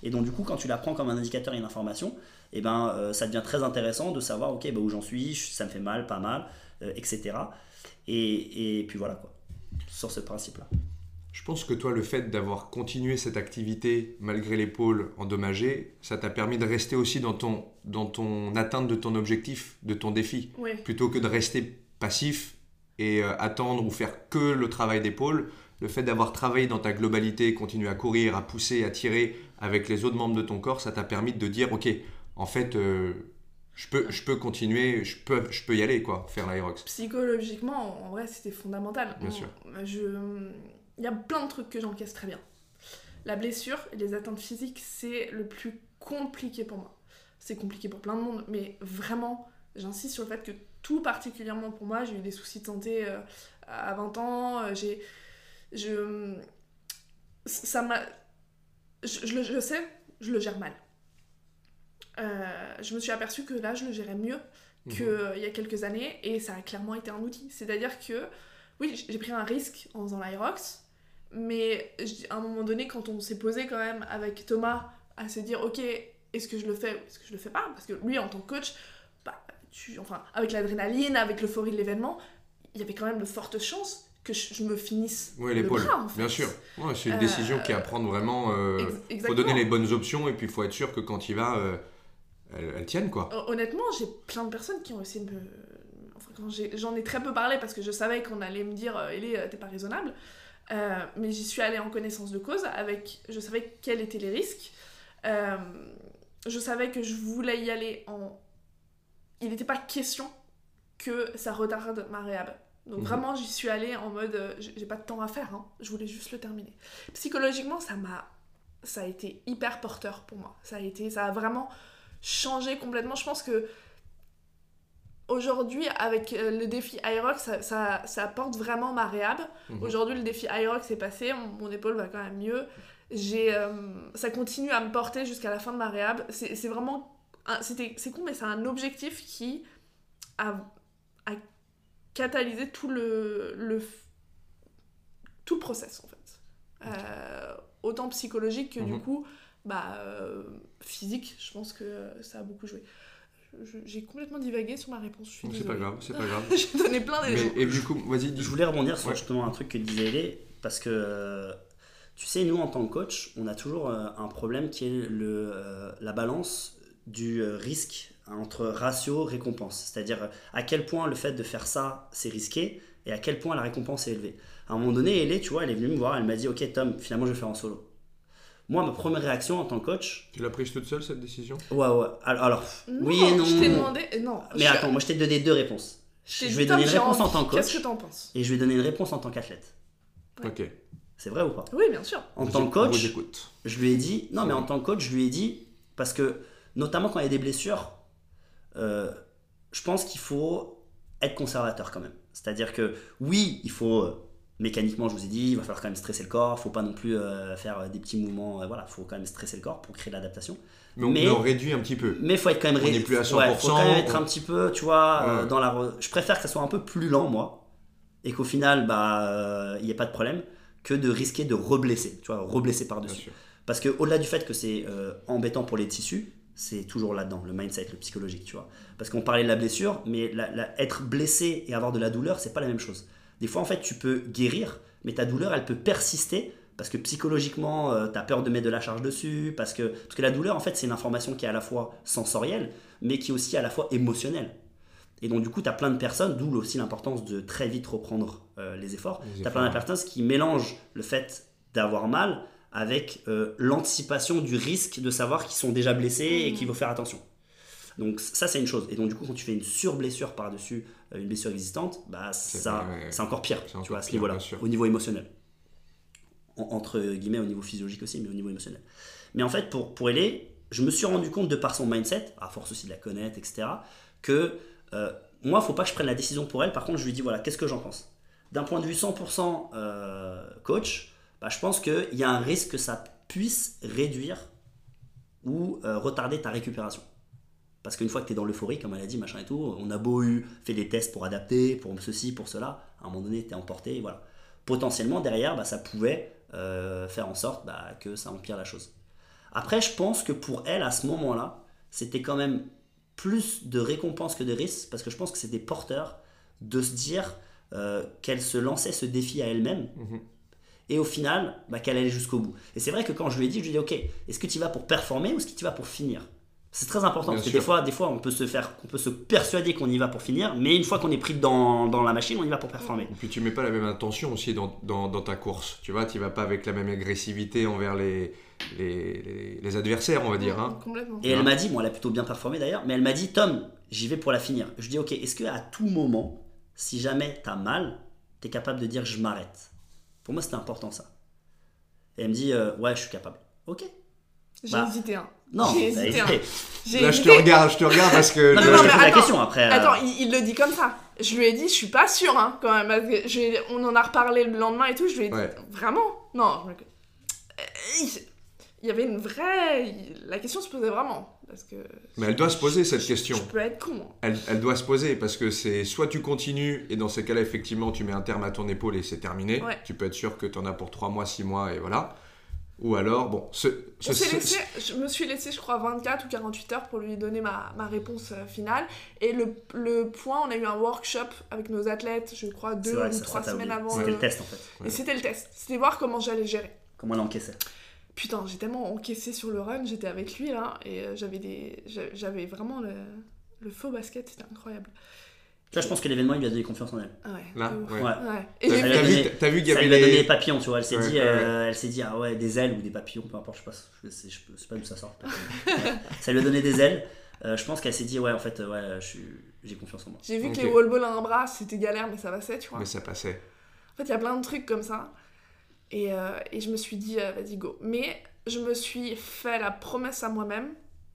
Et donc, du coup, quand tu la prends comme un indicateur et une information, eh ben, euh, ça devient très intéressant de savoir ok, bah, où j'en suis, ça me fait mal, pas mal, euh, et cetera. Et, et puis voilà, quoi, sur ce principe-là. Je pense que toi, le fait d'avoir continué cette activité malgré l'épaule endommagée, ça t'a permis de rester aussi dans ton, dans ton atteinte de ton objectif, de ton défi, Oui. plutôt que de rester passif et euh, attendre ou faire que le travail d'épaule. Le fait d'avoir travaillé dans ta globalité, continuer à courir, à pousser, à tirer avec les autres membres de ton corps, ça t'a permis de dire ok, en fait, euh, je peux, je peux continuer, je peux, je peux y aller, quoi, faire l'aérox. Psychologiquement, en vrai, c'était fondamental. Bien sûr. Je... Il y a plein de trucs que j'encaisse très bien. La blessure et les atteintes physiques, c'est le plus compliqué pour moi. C'est compliqué pour plein de monde, mais vraiment, j'insiste sur le fait que tout particulièrement pour moi, j'ai eu des soucis de santé euh, à vingt ans, euh, j'ai... Je... Ça m'a... Je, je, je sais, je le gère mal. Euh, je me suis aperçue que là, je le gérais mieux qu'il mmh. y a quelques années, et ça a clairement été un outil. C'est-à-dire que, oui, j'ai pris un risque en faisant l'aérox, mais à un moment donné, quand on s'est posé quand même avec Thomas à se dire, ok, est-ce que je le fais ou est-ce que je le fais pas ? Parce que lui, en tant que coach, bah, tu, enfin, avec l'adrénaline, avec l'euphorie de l'événement, il y avait quand même de fortes chances que je, je me finisse ouais, le l'épaule. bras, en fait. Bien sûr. Ouais, c'est une décision euh, qui est à prendre vraiment. Il euh, faut donner les bonnes options et puis il faut être sûr que quand il va, euh, elles, elles tiennent, quoi. Honnêtement, j'ai plein de personnes qui ont essayé de me... Enfin, quand j'ai, j'en ai très peu parlé parce que je savais qu'on allait me dire « Ellie, t'es pas raisonnable ». Euh, mais j'y suis allée en connaissance de cause, avec, je savais quels étaient les risques, euh, je savais que je voulais y aller en... Il n'était pas question que ça retarde ma réhab. Donc mmh. vraiment, j'y suis allée en mode, euh, j'ai pas de temps à faire, hein, je voulais juste le terminer. Psychologiquement, ça m'a, ça a été hyper porteur pour moi. Ça a été, ça a vraiment changé complètement. Je pense que aujourd'hui, avec le défi Aerox, ça, ça, ça apporte vraiment ma réhab. Mmh. Aujourd'hui, le défi Aerox est passé, mon, mon épaule va quand même mieux. J'ai, euh, ça continue à me porter jusqu'à la fin de ma réhab. C'est, c'est vraiment... Un, c'était, c'est con, mais c'est un objectif qui a, a catalysé tout le, le, tout le process, en fait. Okay. Euh, autant psychologique que, mmh. du coup, bah, euh, physique. Je pense que ça a beaucoup joué. Je, j'ai complètement divagué sur ma réponse, je suis c'est désolée. pas grave, c'est pas grave. J'ai donné plein d'éléments. Et du coup, vas-y. Dis. Je voulais rebondir sur ouais. justement un truc que disait Ellie, parce que euh, tu sais, nous en tant que coach, on a toujours euh, un problème qui est le, euh, la balance du euh, risque entre ratio récompense. C'est-à-dire à quel point le fait de faire ça, c'est risqué, et à quel point la récompense est élevée. À un moment donné, Ellie, tu vois, elle est venue me voir, elle m'a dit « Ok Tom, finalement je vais faire en solo ». Moi, ma première réaction en tant que coach... Tu l'as prise toute seule, cette décision ? Ouais, ouais. Alors, alors non, oui et non. je t'ai demandé... Non. Mais je... attends, moi, je t'ai donné deux réponses. Je, je vais donner une réponse en tant que coach. Qu'est-ce que t'en penses ? Et je vais donner une réponse en tant qu'athlète. Ouais. Ok. C'est vrai ou pas ? Oui, bien sûr. En vous tant que coach, écoute. je lui ai dit... Non, mais en tant que coach, je lui ai dit... Parce que, notamment quand il y a des blessures, euh, je pense qu'il faut être conservateur quand même. C'est-à-dire que, oui, il faut... Mécaniquement, je vous ai dit, il va falloir quand même stresser le corps. Il ne faut pas non plus euh, faire des petits mouvements. Euh, voilà, il faut quand même stresser le corps pour créer l'adaptation. Mais on, mais, on réduit un petit peu. Mais il faut être quand même réduit. On n'est plus à cent pour cent. Ouais, faut quand même être un petit peu, tu vois, ouais. euh, dans la. Re... Je préfère que ça soit un peu plus lent, moi, et qu'au final, bah, il n'y ait pas de problème, que de risquer de reblesser, tu vois, reblesser par-dessus. Parce que au-delà du fait que c'est euh, embêtant pour les tissus, c'est toujours là-dedans, le mindset, le psychologique, tu vois. Parce qu'on parlait de la blessure, mais la, la, être blessé et avoir de la douleur, c'est pas la même chose. Des fois, en fait, tu peux guérir, mais ta douleur, elle peut persister parce que psychologiquement, euh, tu as peur de mettre de la charge dessus. Parce que, parce que la douleur, en fait, c'est une information qui est à la fois sensorielle, mais qui est aussi à la fois émotionnelle. Et donc, du coup, tu as plein de personnes, d'où aussi l'importance de très vite reprendre euh, les efforts. Tu as plein de personnes qui mélangent le fait d'avoir mal avec euh, l'anticipation du risque de savoir qu'ils sont déjà blessés et qu'il faut faire attention. Donc ça, c'est une chose. Et donc du coup, quand tu fais une surblessure par-dessus euh, une blessure existante, bah, c'est, ça, ouais, ouais. c'est encore pire, c'est encore tu vois, à ce pire, niveau-là, au niveau émotionnel. En, entre guillemets, au niveau physiologique aussi, mais au niveau émotionnel. Mais en fait, pour, pour Ellie, je me suis rendu compte de par son mindset, à force aussi de la connaître, et cetera, que euh, moi, il ne faut pas que je prenne la décision pour elle. Par contre, je lui dis, voilà, qu'est-ce que j'en pense ? D'un point de vue cent pour cent euh, coach, bah, je pense qu'il y a un risque que ça puisse réduire ou euh, retarder ta récupération. Parce qu'une fois que tu es dans l'euphorie, comme elle a dit, machin et tout, on a beau eu fait des tests pour adapter, pour ceci, pour cela, à un moment donné, tu es emporté, voilà. Potentiellement, derrière, bah, ça pouvait euh, faire en sorte bah, que ça empire la chose. Après, je pense que pour elle, à ce moment-là, c'était quand même plus de récompenses que de risques, parce que je pense que c'était porteur de se dire euh, qu'elle se lançait ce défi à elle-même, mm-hmm. et au final, bah, qu'elle allait jusqu'au bout. Et c'est vrai que quand je lui ai dit, je lui ai dit, ok, est-ce que tu vas pour performer ou est-ce que tu vas pour finir ? C'est très important, Bien parce sûr. que des fois, des fois on, peut se faire, on peut se persuader qu'on y va pour finir, mais une fois qu'on est pris dans, dans la machine, on y va pour performer. Et puis tu mets pas la même intention aussi dans, dans, dans ta course, tu vois, tu vas pas avec la même agressivité envers les, les, les, les adversaires, on va dire. Hein. Complètement. Et elle m'a dit, bon, elle a plutôt bien performé d'ailleurs, mais elle m'a dit, Tom, j'y vais pour la finir. Je lui dis, ok, est-ce qu'à tout moment, si jamais t'as mal, t'es capable de dire je m'arrête ? Pour moi, c'était important ça. Et elle me dit, euh, ouais, je suis capable. Ok. J'ai bah, hésité, hein. Non, j'ai hésité. Hein. J'ai Là, hésité. je te regarde, je te regarde parce que. Non, je... mais non, mais attends, la question après. Attends, il, il le dit comme ça. Je lui ai dit, je suis pas sûre, hein, quand même. Parce que j'ai, on en a reparlé le lendemain et tout. Je lui ai dit, ouais. vraiment ? Non. Je me... Il y avait une vraie. La question se posait vraiment. Parce que. Mais elle doit se poser cette question. Je peux être con. Elle, elle doit se poser parce que c'est soit tu continues et dans ces cas-là, effectivement, tu mets un terme à ton épaule et c'est terminé. Ouais. Tu peux être sûr que tu en as pour trois mois, six mois et voilà. Ou alors, bon, ce, ce, ce, laissé, je me suis laissé, je crois, vingt-quatre ou quarante-huit heures pour lui donner ma, ma réponse finale. Et le, le point, on a eu un workshop avec nos athlètes, je crois, deux vrai, ou ça, trois ça semaines avant. C'était le... le test, en fait. Et ouais. c'était le test. C'était voir comment j'allais gérer. Comment elle encaissait. Putain, j'ai tellement encaissé sur le run, j'étais avec lui, là, et j'avais, des, j'avais vraiment le, le faux basket, c'était incroyable. Là, je pense que l'événement, il lui a donné confiance en elle. Ouais. Là, ouais. ouais. ouais. Et t'as, t'as, vu, t'as vu qu'il y avait ça les... lui a donné des papillons, tu vois. Elle s'est ouais, dit, ouais, euh, ouais. elle s'est dit, ah ouais, des ailes ou des papillons, peu importe, je sais pas, je sais, je sais pas d'où ça sort. Ça lui a donné des ailes. Euh, je pense qu'elle s'est dit, ouais, en fait, ouais, je suis, j'ai confiance en moi. J'ai vu okay. que les wall balls à un bras, c'était galère, mais ça passait, tu vois. Mais ça passait. En fait, il y a plein de trucs comme ça. Et, euh, et je me suis dit, euh, vas-y, go. Mais je me suis fait la promesse à moi-même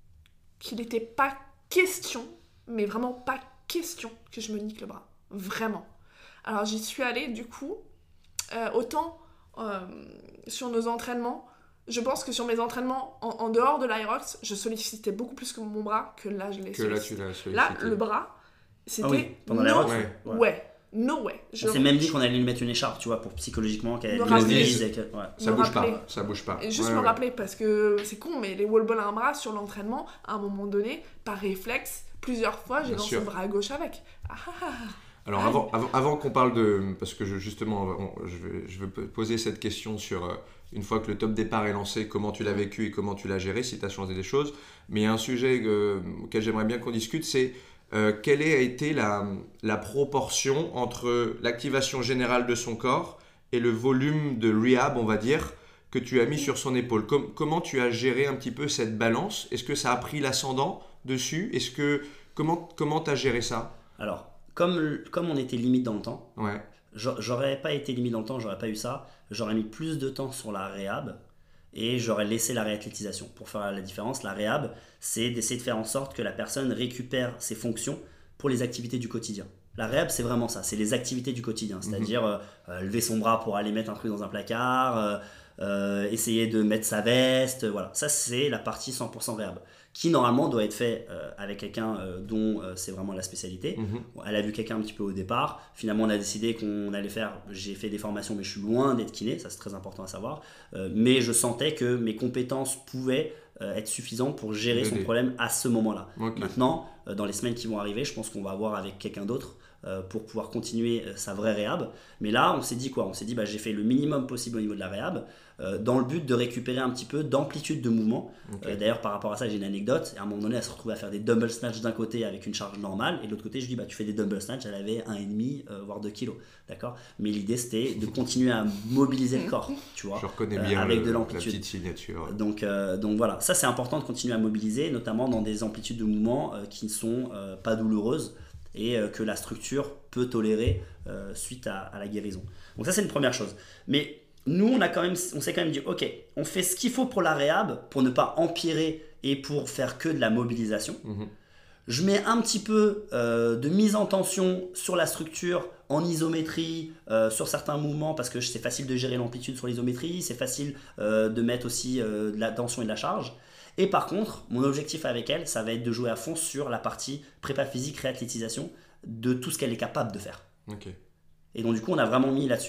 qu'il n'était pas question, mais vraiment pas question, que je me nique le bras. Vraiment. Alors j'y suis allée du coup, euh, autant euh, sur nos entraînements, je pense que sur mes entraînements en, en dehors de l'Aerox, je sollicitais beaucoup plus que mon bras que là je l'ai que sollicité. Là, tu l'as sollicité. Là, le bras, c'était ah oui, pendant no l'Aerox, ouais. ouais. ouais. No way. Je... On s'est même dit qu'on allait lui mettre une écharpe, tu vois, pour psychologiquement qu'elle dise et que... ouais. Ça bouge rappeler. pas, ça bouge pas. Et juste ouais, me ouais. rappeler, parce que c'est con, mais les wall balls à un bras sur l'entraînement, à un moment donné, par réflexe, plusieurs fois, j'ai Bien lancé sûr. le bras à gauche avec. Ah, ah, ah. Alors avant, avant, avant qu'on parle de... Parce que je, justement, on, je, vais, je veux poser cette question sur, euh, une fois que le top départ est lancé, comment tu l'as vécu et comment tu l'as géré, si tu as changé des choses. Mais il y a un sujet euh, auquel j'aimerais bien qu'on discute, c'est euh, quelle a été la, la proportion entre l'activation générale de son corps et le volume de rehab, on va dire, que tu as mis sur son épaule. Com- comment tu as géré un petit peu cette balance ? Est-ce que ça a pris l'ascendant dessus ? Est-ce que, comment comment tu as géré ça ? Alors, Comme, comme on était limite dans le temps, ouais. j'aurais pas été limite dans le temps, j'aurais pas eu ça, j'aurais mis plus de temps sur la réhab et j'aurais laissé la réathlétisation. Pour faire la différence, la réhab, c'est d'essayer de faire en sorte que la personne récupère ses fonctions pour les activités du quotidien. La réhab, c'est vraiment ça, c'est les activités du quotidien, c'est-à-dire mm-hmm. euh, lever son bras pour aller mettre un truc dans un placard, euh, euh, essayer de mettre sa veste, voilà. Ça, c'est la partie cent pour cent réhab, qui normalement doit être fait euh, avec quelqu'un euh, dont euh, c'est vraiment la spécialité. Mmh. Bon, elle a vu quelqu'un un petit peu au départ. Finalement, on a décidé qu'on allait faire... J'ai fait des formations, mais je suis loin d'être kiné. Ça, c'est très important à savoir. Euh, mais je sentais que mes compétences pouvaient euh, être suffisantes pour gérer son problème à ce moment-là. Okay. Maintenant, euh, dans les semaines qui vont arriver, je pense qu'on va voir avec quelqu'un d'autre euh, pour pouvoir continuer euh, sa vraie réhab. Mais là, on s'est dit quoi ? On s'est dit, bah, j'ai fait le minimum possible au niveau de la réhab, euh, dans le but de récupérer un petit peu d'amplitude de mouvement. Okay. Euh, d'ailleurs, par rapport à ça, j'ai une anecdote. Et à un moment donné, elle se retrouvait à faire des dumbbell snatch d'un côté avec une charge normale, et de l'autre côté, je lui dis, bah, tu fais des dumbbell snatch, elle avait un virgule cinq, euh, voire deux kilos. D'accord ? Mais l'idée, c'était de continuer à mobiliser le corps, tu vois, je reconnais bien euh, avec le, de l'amplitude. La petite signature. Donc, euh, donc voilà, ça, c'est important de continuer à mobiliser, notamment dans des amplitudes de mouvement euh, qui ne sont euh, pas douloureuses et euh, que la structure peut tolérer euh, suite à, à la guérison. Donc ça, c'est une première chose. Mais nous, on, a quand même, on s'est quand même dit, ok, on fait ce qu'il faut pour la réhab, pour ne pas empirer et pour faire que de la mobilisation. Mmh. Je mets un petit peu euh, de mise en tension sur la structure, en isométrie, euh, sur certains mouvements, parce que c'est facile de gérer l'amplitude sur l'isométrie, c'est facile euh, de mettre aussi euh, de la tension et de la charge. Et par contre, mon objectif avec elle, ça va être de jouer à fond sur la partie prépa physique, réathlétisation, de tout ce qu'elle est capable de faire. Okay. Et donc du coup, on a vraiment mis là-dessus.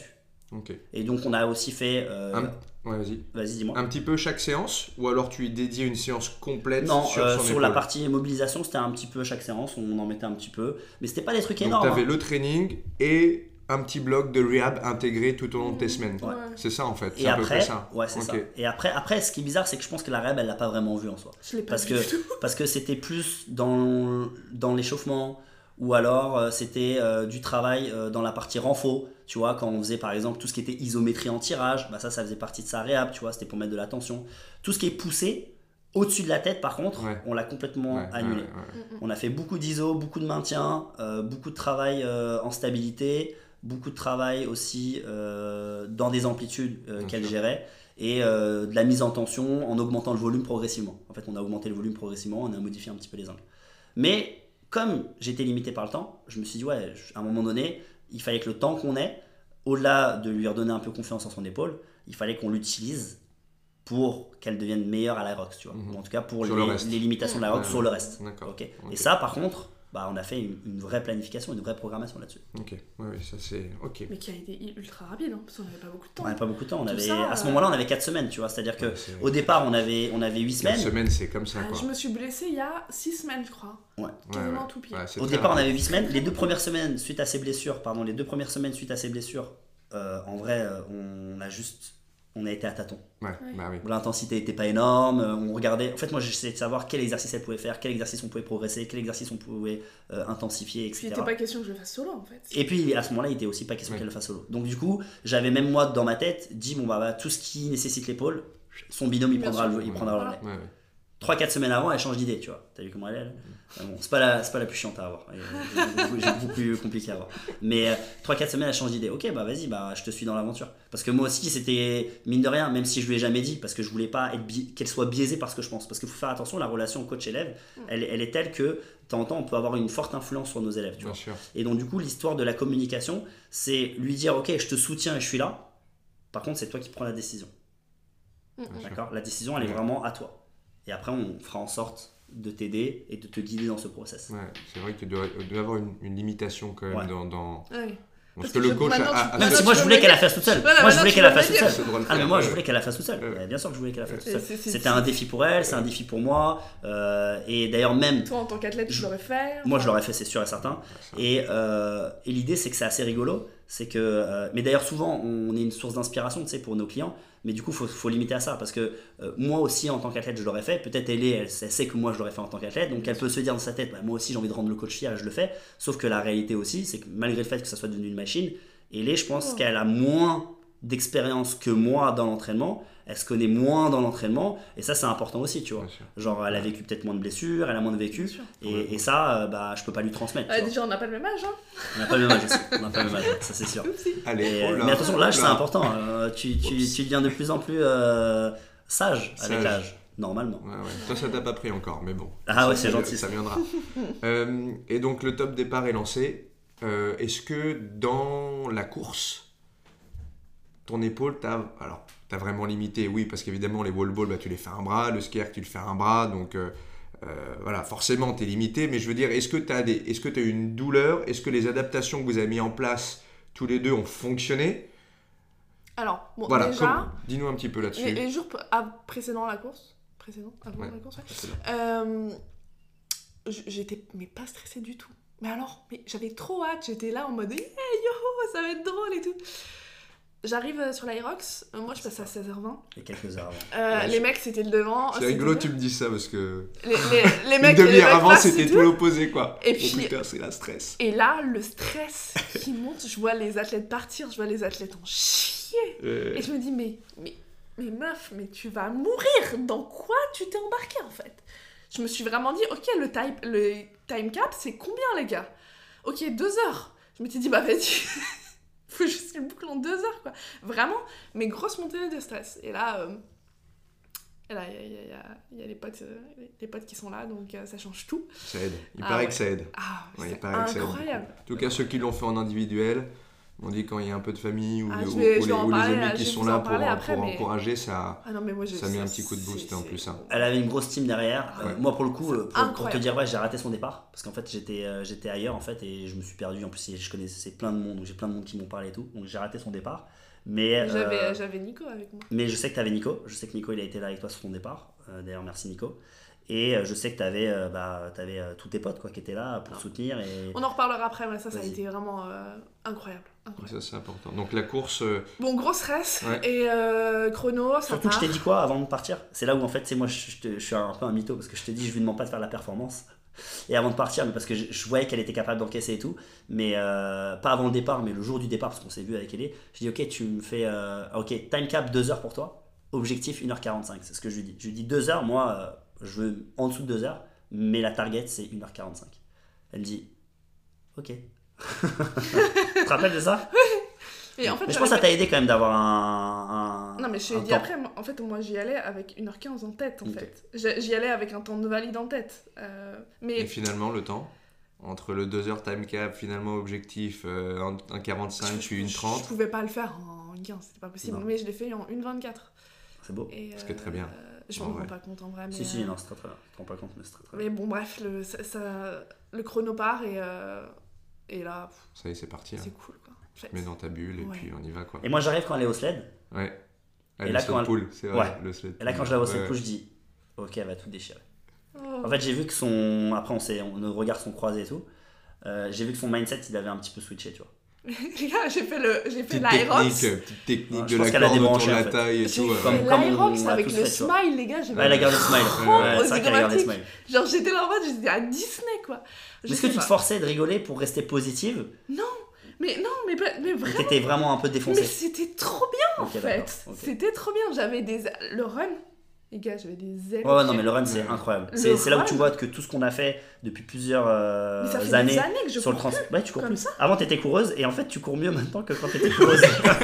Ok. Et donc on a aussi fait... Euh... Un... Ouais, vas-y. Vas-y, dis-moi. Un petit peu chaque séance, ou alors tu y dédies une séance complète non, sur euh, son sur épaule. la partie mobilisation, c'était un petit peu chaque séance, on en mettait un petit peu. Mais c'était pas des trucs Donc énormes. tu avais hein. le training et un petit bloc de rehab intégré tout au long de tes semaines. Ouais. C'est ça en fait, c'est Et à peu après, près ça. ouais, c'est Ok. ça. Et après, après, ce qui est bizarre, c'est que je pense que la rehab, elle l'a pas vraiment vu en soi. Je l'ai pas Parce vu que, du tout. parce que c'était plus dans, dans l'échauffement, ou alors euh, c'était euh, du travail euh, dans la partie renfo. Tu vois, quand on faisait par exemple tout ce qui était isométrie en tirage, bah ça, ça faisait partie de sa réhab, tu vois, c'était pour mettre de la tension. Tout ce qui est poussé, au-dessus de la tête, par contre, Ouais. on l'a complètement Ouais, annulé. ouais, ouais. Mm, mm. On a fait beaucoup d'iso, beaucoup de maintien, euh, beaucoup de travail euh, en stabilité, beaucoup de travail aussi euh, dans des amplitudes euh, Bien qu'elle sûr. gérait et euh, de la mise en tension en augmentant le volume progressivement. En fait, on a augmenté le volume progressivement, on a modifié un petit peu les angles. Mais comme j'étais limité par le temps, je me suis dit, ouais, à un moment donné, il fallait que le temps qu'on ait, au-delà de lui redonner un peu confiance en son épaule, il fallait qu'on l'utilise pour qu'elle devienne meilleure à l'aérox, tu vois. Mhm. Ou en tout cas pour Sur le les, reste. les limitations de l'aérox Ouais, sur le reste. D'accord. Ok. Ok. Et ça, par contre, bah, on a fait une, une vraie planification, une vraie programmation là-dessus. Ok, ouais, ouais, ça c'est. Ok. Mais qui a été ultra rapide, hein, parce qu'on n'avait pas beaucoup de temps. On n'avait pas beaucoup de temps. On Tout avait, ça, à ce euh, moment-là, on avait quatre semaines, tu vois. C'est-à-dire que Ouais, c'est- au départ, on avait, on avait huit Quatre semaines. semaines, c'est comme ça Ah, quoi. je me suis blessée il y a six semaines, je crois. Ouais. Ouais, Quasiment ouais. tout pied. Ouais, c'est Au très départ, on rapide. avait huit semaines. Les deux premières semaines suite à ses blessures, pardon, les deux premières semaines suite à ses blessures, euh, en vrai, euh, on a juste, on a été à tâtons. Ouais, Ouais. bah oui. L'intensité n'était pas énorme. euh, On regardait. En fait, moi, j'essayais de savoir quel exercice elle pouvait faire, quel exercice on pouvait progresser, quel exercice on pouvait euh, intensifier, Puis il et cetera. n'était pas question que je le fasse solo en fait. Et puis à ce moment-là, il était aussi pas question Ouais. qu'elle le fasse solo. Donc du coup, j'avais même moi dans ma tête dit bon bah, bah, tout ce qui nécessite l'épaule, son binôme il Bien prendra sûr. le, il prendra le relais. Ouais, ouais. trois quatre semaines avant, elle change d'idée, tu vois. T'as vu comment elle est elle Euh, bon, c'est pas la c'est pas la plus chiante à avoir. Et, euh, J'ai beaucoup, j'ai beaucoup plus compliqué à avoir. Mais trois quatre semaines, elle change d'idée. Ok, bah vas-y, bah je te suis dans l'aventure. Parce que moi aussi, c'était mine de rien, même si je lui ai jamais dit, parce que je voulais pas être bi- qu'elle soit biaisée par ce que je pense. Parce qu'il faut faire attention, la relation coach-élève, elle, elle est telle que de temps en temps, on peut avoir une forte influence sur nos élèves, tu Bien vois. sûr. Et donc du coup, l'histoire de la communication, c'est lui dire ok, je te soutiens et je suis là. Par contre, c'est toi qui prends la décision. Mm, mm. sûr. D'accord ? La décision, elle est Ouais. vraiment à toi. Et après, on fera en sorte de t'aider et de te guider dans ce process. Ouais, c'est vrai qu'il doit, il doit y avoir une, une limitation quand même Ouais. dans. dans... Ouais. Parce Parce que que le je- coach a. maintenant, tu- a- a Même Maintenant, si tu moi, je peux voulais me qu'elle la dire. fasse toute seule. Voilà, Moi, je maintenant, voulais tu qu'elle la peux me fasse toute dire. seule. le droit de le Ah, mais faire, moi, je ouais. voulais qu'elle la fasse toute seule. Ouais. Ouais, Bien sûr que je voulais qu'elle la fasse toute C'est- seule. c'est- c'est- C'était un défi pour elle, c'est un défi pour moi. euh, et d'ailleurs, même, Toi en tant qu'athlète, tu l'aurais fait. moi, je enfin, l'aurais fait, c'est sûr et certain. Ça. Et, euh, et l'idée, c'est que c'est assez rigolo. C'est que, euh, mais d'ailleurs, souvent, on est une source d'inspiration, tu sais, pour nos clients. Mais du coup, il faut, faut limiter à ça. Parce que euh, moi aussi, en tant qu'athlète, je l'aurais fait. Peut-être elle, est, elle, elle sait que moi, je l'aurais fait en tant qu'athlète. Donc, elle peut se dire dans sa tête, bah, moi aussi, j'ai envie de rendre le coach fier et je le fais. Sauf que la réalité aussi, c'est que malgré le fait que ça soit devenu une machine, Elé, je pense Oh. qu'elle a moins d'expérience que moi dans l'entraînement. Elle se connaît moins dans l'entraînement. Et ça, c'est important aussi, tu vois. Bien sûr. Genre, elle a vécu peut-être moins de blessures, elle a moins de vécu. Bien sûr. Et, et ça, euh, bah, je peux pas lui transmettre. tu Ouais, vois. déjà, on n'a pas le même âge. Hein. On n'a pas le même âge aussi. On n'a pas le même âge, ça c'est sûr. Oupsie. Allez, Et, oh euh, là, mais attention, l'âge oh c'est là. important. Euh, tu, tu, Oups. tu deviens de plus en plus euh, sage avec Sage. l'âge, normalement. Ouais, ouais. Toi, ça t'a pas pris encore, mais bon. Ah ouais, Ça, c'est ça- gentil. Ça viendra. Euh, et donc, le top départ est lancé. Euh, Est-ce que dans la course, ton épaule, t'as alors, t'as vraiment limité? Oui, parce qu'évidemment, les wall balls, bah, tu les fais un bras. Le ski erg, tu le fais un bras. Donc, euh, euh, voilà, forcément, t'es limité. Mais je veux dire, est-ce que t'as des, est-ce que t'as eu une douleur? Est-ce que les adaptations que vous avez mis en place tous les deux ont fonctionné? Alors, bon, Voilà, déjà, comme- dis-nous un petit peu là-dessus. les, les jours p- à- précédant la course, précédent, avant Ouais. la course, ouais. C'est Euh, j- j'étais mais pas stressée du tout. Mais alors, mais j'avais trop hâte, j'étais là en mode hey yo, ça va être drôle et tout. J'arrive euh, sur l'Aerox, euh, moi je passe à seize heures vingt. Et quelques heures avant. Euh, Ouais, les je- mecs c'était le devant. C'est c'était rigolo, bien. tu me dis ça parce que Les, les, les une mecs, les demi-heure mecs avant, passent c'était et tout tout. l'opposé quoi. Et Oh puis- putain, c'est la stress. Et là, le stress qui monte, je vois les athlètes partir, je vois les athlètes en chier. Euh, Et je me dis, mais, mais, mais meuf, mais tu vas mourir. Dans quoi tu t'es embarqué en fait? Je me suis vraiment dit, ok, le time, le time cap, c'est combien les gars? Ok, deux heures. Je m'étais dit, bah vas-y, faut juste le boucle en deux heures quoi. Vraiment, mais grosse montée de stress. Et là, euh, et là, il y a, il y a- il y a- il y a les potes, euh, les potes qui sont là, donc euh, ça change tout. Ça aide. Il Ah paraît ouais. que ça aide. Ah, Ouais, il c'est paraît que ça aide. incroyable. En tout cas, ceux qui l'ont fait en individuel, On dit quand il y a un peu de famille ou, Ah, ou- je vais- ou je les, vais en ou les parler, amis je qui vais sont vous là en pour, parler après, pour mais- encourager, ça, Ah non, mais moi, je- ça met un c'est- petit coup de boost c'est- en plus. c'est- Hein. Elle avait une grosse team derrière. Euh, Ouais. moi, pour le coup, euh, pour, pour te incroyable. dire, ouais, j'ai raté son départ parce qu'en fait, j'étais euh, j'étais ailleurs en fait et je me suis perdu. En plus, je connaissais plein de monde, donc j'ai plein de monde qui m'ont parlé et tout. Donc j'ai raté son départ. Mais, Mais J'avais, euh, j'avais Nico avec moi. mais je sais que tu avais Nico. Je sais que Nico, il a été là avec toi sur ton départ. Euh, D'ailleurs, merci Nico. Et euh, je sais que tu avais, euh, bah, t'avais, euh, tous tes potes quoi, qui étaient là pour soutenir. Et... On en reparlera après, mais ça, ça a Vas-y. été vraiment euh, incroyable. incroyable. Ça, c'est important. Donc la course, euh, Bon, gros stress. Ouais. Et euh, chrono, ça Surtout que je part. t'ai dit quoi avant de partir. C'est là où en fait, c'est moi, je, je te- je suis un peu un mytho parce que je te dis, je lui demande pas de faire la performance. Et avant de partir, mais parce que je, je voyais qu'elle était capable d'encaisser et tout, mais euh, pas avant le départ, mais le jour du départ, parce qu'on s'est vu avec Ellie, je dis ok, tu me fais, euh, ok, time cap deux heures pour toi, objectif une heure quarante-cinq, c'est ce que je lui dis. Je lui dis deux heures, moi, euh, je veux en dessous de deux heures, mais la target c'est une heure quarante-cinq. Elle me dit ok. Tu te rappelles de ça? Et en fait, Mais je j'avais pense que ça pas- t'a aidé quand même d'avoir un, un. Non, mais je un t'ai dit temps. après, moi- en fait, moi j'y allais avec une heure quinze en tête, en Ok. fait. J'ai- J'y allais avec un temps de valide en tête. Euh, mais et finalement, le temps entre le deux heures time cap, finalement objectif, euh, un, un quarante-cinq je, puis je- une je trente. pouvais pas le faire en quinze, c'était pas possible. Non. Mais je l'ai fait en une vingt-quatre. C'est beau. Et, Ce qui est très bien. euh, je En me vrai. rends pas compte en vrai. Mais, Si, si, euh, non, c'est très très bien. Tu te rends pas compte, mais c'est très très bien. mais bon, bref, le, ça, ça- le chrono part et, euh, et là, pff, Ça y est, c'est parti. Hein. c'est cool quoi. Faites. Mets dans ta bulle et Ouais. puis on y va quoi. Et moi j'arrive quand elle est au sled. Ouais. Ah, Et le là, sled quand elle- pull, c'est vrai. Ouais. Le sled Et là pull. quand je la vois au sled Ouais. pull, je dis ok, elle va tout déchirer. Oh. En fait, j'ai vu que son. Après, on s'est... nos regards sont croisés et tout. Euh, j'ai vu que son mindset, il avait un petit peu switché, tu vois. Les gars, j'ai fait le, j'ai fait Petite l'aérox. technique, petite technique Ouais, je de pense la qu'elle a corde autour de débranché, la en fait. taille et J'ai tout. fait ouais. Comme- comme l'aérox on a avec tous le fait, tu vois. smile, les gars. J'avais Ouais, elle a gardé le smile. trop Ouais, c'est vrai qu'elle a gardé le dramatique. smile. Genre, j'étais là en mode, j'étais à Disney quoi. Je Est-ce que sais tu te pas. forçais de rigoler pour rester positive Mais non, mais, pas- mais ou vraiment. t'étais vraiment un peu Mais défoncé? c'était trop bien Ok, en d'accord, fait. ok. C'était trop bien. J'avais des. Le run. Les gars, j'avais des ailes. Ouais, ouais, non, mais le run, c'est Ouais. incroyable. Le C'est c'est là où tu run. vois que tout ce qu'on a fait depuis plusieurs euh, Mais ça fait années, des années que je sur le cours trans. Ouais, tu cours comme plus. ça. Avant, t'étais coureuse et en fait, tu cours mieux maintenant que quand t'étais coureuse.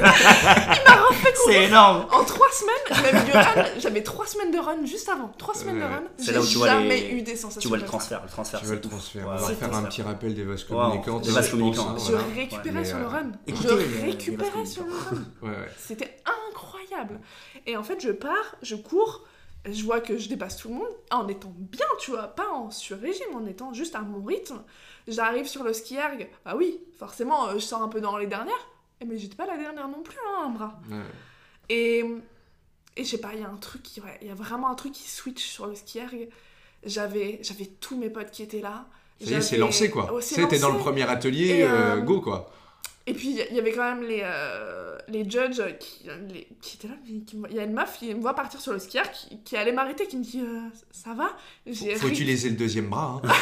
plus. C'est énorme. En trois semaines, j'avais du run. J'avais trois semaines de run juste avant. Trois semaines de Ouais. run. C'est J'ai là où tu vois jamais les- eu des sensations. Tu vois le comme ça. transfert. Le transfert, Tu vois le c'est ouf. transfert. Ouais, On va ouais, faire le un transfert. petit rappel des vases Wow. communicantes. Des vases je pense, communicants, hein, Je voilà. récupérais Mais, sur le euh, run. écoutez, Je les- les récupérais vases sur le communicants. run. Ouais, ouais. C'était incroyable. Et en fait, je pars, je cours, je vois que je dépasse tout le monde en étant bien, tu vois, pas en sur-régime, en étant juste à mon rythme. J'arrive sur le ski erg, bah oui, forcément, euh, je sors un peu dans les dernières, eh, mais j'étais pas la dernière non plus, hein, un bras. Ouais. Et, et je sais pas, il y a un truc, qui, ouais, il y a vraiment un truc qui switch sur le ski erg. J'avais, j'avais tous mes potes qui étaient là. Ça y est, c'est J'avais- lancé quoi. Ouais, c'est C'était dans le lancé. premier atelier, Et, euh, euh, go quoi. Et puis il y avait quand même les, euh, les judges qui, les- qui étaient là. Qui, me- il y a une meuf qui me voit partir sur le skier qui, qui allait m'arrêter, qui me dit euh, ça va. J'ai Faut Rick, utiliser le deuxième bras. Hein.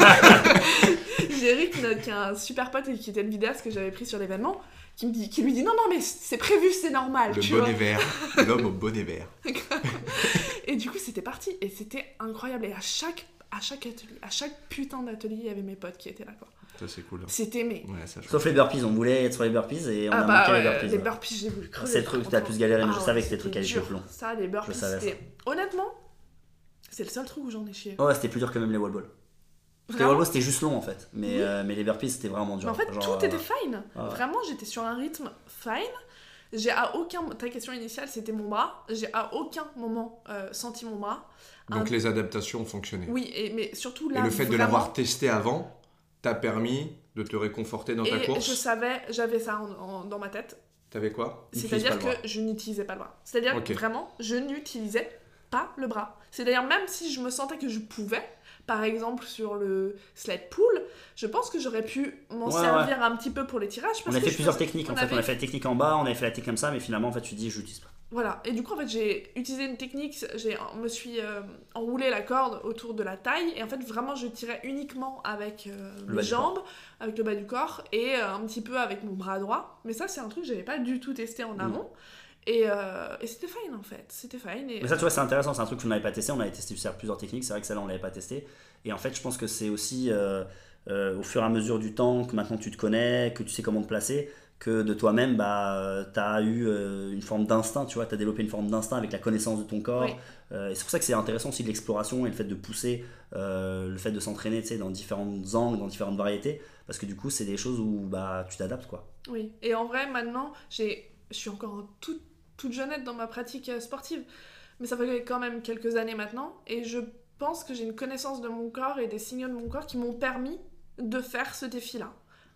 j'ai Rick, notre- qui est un super pote et qui était le vidéaste que j'avais pris sur l'événement, qui, me dit, qui lui dit non, non, mais c'est prévu, c'est normal. Le tu vois. bonnet vert. L'homme au bonnet vert. Et du coup, c'était parti. Et c'était incroyable. Et à chaque, à chaque atelier, à chaque putain d'atelier, il y avait mes potes qui étaient là. Quoi. Ça c'est cool. C'était mes. Ouais, ça je Sauf les burpees, on voulait être sur les burpees et on Ah a bah manqué ouais, les burpees. les ouais. burpees, j'ai voulu crever. C'est le truc que t'as le plus galéré, mais je Ah savais ouais, que c'était le truc qui allait dur. le plus long. Ça, les burpees, Je savais c'était... Honnêtement, c'est le seul truc où j'en ai chié. Ouais, c'était plus dur que même les wall balls. Parce que les Vraiment. wall balls c'était juste long en fait, mais, Oui. euh, mais les burpees c'était vraiment dur. Mais en fait, Genre, tout euh, était fine. ah ouais. Vraiment, j'étais sur un rythme fine. J'ai à aucun... Ta question initiale, c'était mon bras. J'ai à aucun moment euh, senti mon bras. Donc Un- les adaptations ont fonctionné. Oui, et, mais surtout là, Et le fait de vraiment- l'avoir testé avant t'a permis de te réconforter dans ta Et course. je savais, j'avais ça en- en- dans ma tête. T'avais quoi? Utilise C'est-à-dire pas le que je n'utilisais pas le bras. C'est-à-dire Ok. que vraiment, je n'utilisais pas le bras. C'est-à-dire même si je me sentais que je pouvais, par exemple sur le sled pull, je pense que j'aurais pu m'en Ouais, servir un petit peu pour les tirages. On parce a que fait je plusieurs faisais- techniques en on fait, avait- on a fait la technique en bas, on avait fait la technique comme ça, mais finalement en fait tu dis je l'utilise pas. Voilà, et du coup en fait j'ai utilisé une technique, j'ai me suis euh, enroulé la corde autour de la taille et en fait vraiment je tirais uniquement avec euh, Le bas mes du jambes, avec le bas du corps et euh, un petit peu avec mon bras droit. Mais ça c'est un truc que j'avais pas du tout testé en amont et, euh, et c'était fine en fait, c'était fine. Et... Mais ça tu vois c'est intéressant, c'est un truc que je n'avais pas testé, on avait testé plusieurs techniques, c'est vrai que celle-là on l'avait pas testé. Et en fait je pense que c'est aussi euh, euh, au fur et à mesure du temps, que maintenant tu te connais, que tu sais comment te placer, que de toi-même, bah, tu as eu euh, une forme d'instinct, tu vois, tu as développé une forme d'instinct avec la connaissance de ton corps. Oui. Euh, et c'est pour ça que c'est intéressant aussi de l'exploration et le fait de pousser, euh, le fait de s'entraîner, tu sais, dans différents angles, dans différentes variétés, parce que du coup, c'est des choses où bah, tu t'adaptes, quoi. Oui, et en vrai, maintenant, j'ai... je suis encore toute, toute jeunette dans ma pratique euh, sportive, mais ça fait quand même quelques années maintenant, et je pense que j'ai une connaissance de mon corps et des signaux de mon corps qui m'ont permis de faire ce défi-là.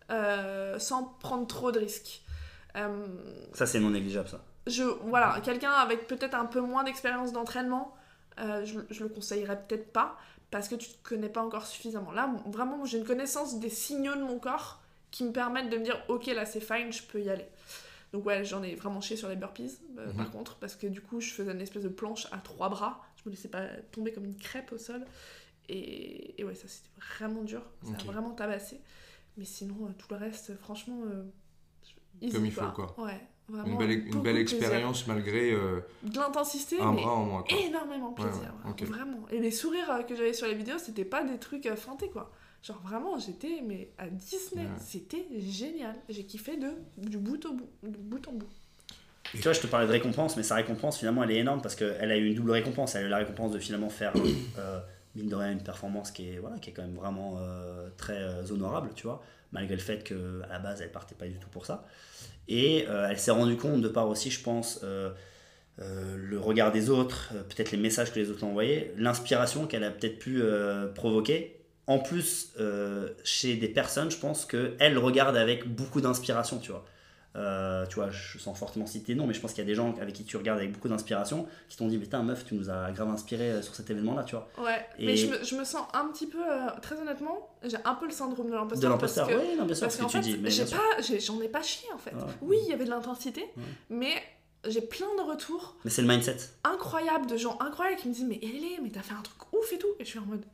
Euh, sans prendre trop de risques. Euh, ça, c'est non négligeable, ça. Je, voilà, quelqu'un avec peut-être un peu moins d'expérience d'entraînement, euh, je, je le conseillerais peut-être pas, parce que tu te connais pas encore suffisamment. Là, vraiment, j'ai une connaissance des signaux de mon corps qui me permettent de me dire, ok, là, c'est fine, je peux y aller. Donc ouais, j'en ai vraiment chié sur les burpees, euh, mm-hmm. par contre, parce que du coup, je faisais une espèce de planche à trois bras, je me laissais pas tomber comme une crêpe au sol, et, et ouais, ça, c'était vraiment dur, ça okay. a vraiment tabassé. Mais sinon, euh, tout le reste, franchement, euh, comme il faut, quoi. Ouais, vraiment. Une belle, une belle expérience malgré euh, de l'intensité, un mais bras en moins, quoi. Énormément de plaisir, ouais, ouais. Okay. Vraiment. Et les sourires que j'avais sur les vidéos, c'était pas des trucs euh, feintés, quoi. Genre vraiment, j'étais mais à Disney, ouais. C'était génial. J'ai kiffé de du bout au bout, de bout en bout. Et tu vois, je te parlais de récompense, mais sa récompense, finalement, elle est énorme parce qu'elle a eu une double récompense. Elle a eu la récompense de finalement faire. Euh, mine de rien, une performance qui est, voilà, qui est quand même vraiment euh, très euh, honorable, tu vois, malgré le fait qu'à la base, elle partait pas du tout pour ça. Et euh, elle s'est rendue compte, de par aussi, je pense, euh, euh, le regard des autres, euh, peut-être les messages que les autres ont envoyés, l'inspiration qu'elle a peut-être pu euh, provoquer. En plus, euh, chez des personnes, je pense qu'elle regarde avec beaucoup d'inspiration, tu vois. Euh, tu vois, je sens fortement citer non, mais je pense qu'il y a des gens avec qui tu regardes avec beaucoup d'inspiration qui t'ont dit, mais putain, meuf, tu nous as grave inspiré sur cet événement-là, tu vois. Ouais, et mais je me, je me sens un petit peu, euh, très honnêtement, j'ai un peu le syndrome de l'imposteur. De l'imposteur, oui, non, bien sûr, parce ce que tu fait, dis. Mais j'ai pas, j'ai, j'en ai pas chié, en fait. Ouais. Oui, il y avait de l'intensité, ouais. Mais j'ai plein de retours. Mais c'est le mindset. Incroyable, de gens incroyables qui me disent, mais Hélé, mais t'as fait un truc ouf et tout. Et je suis en mode,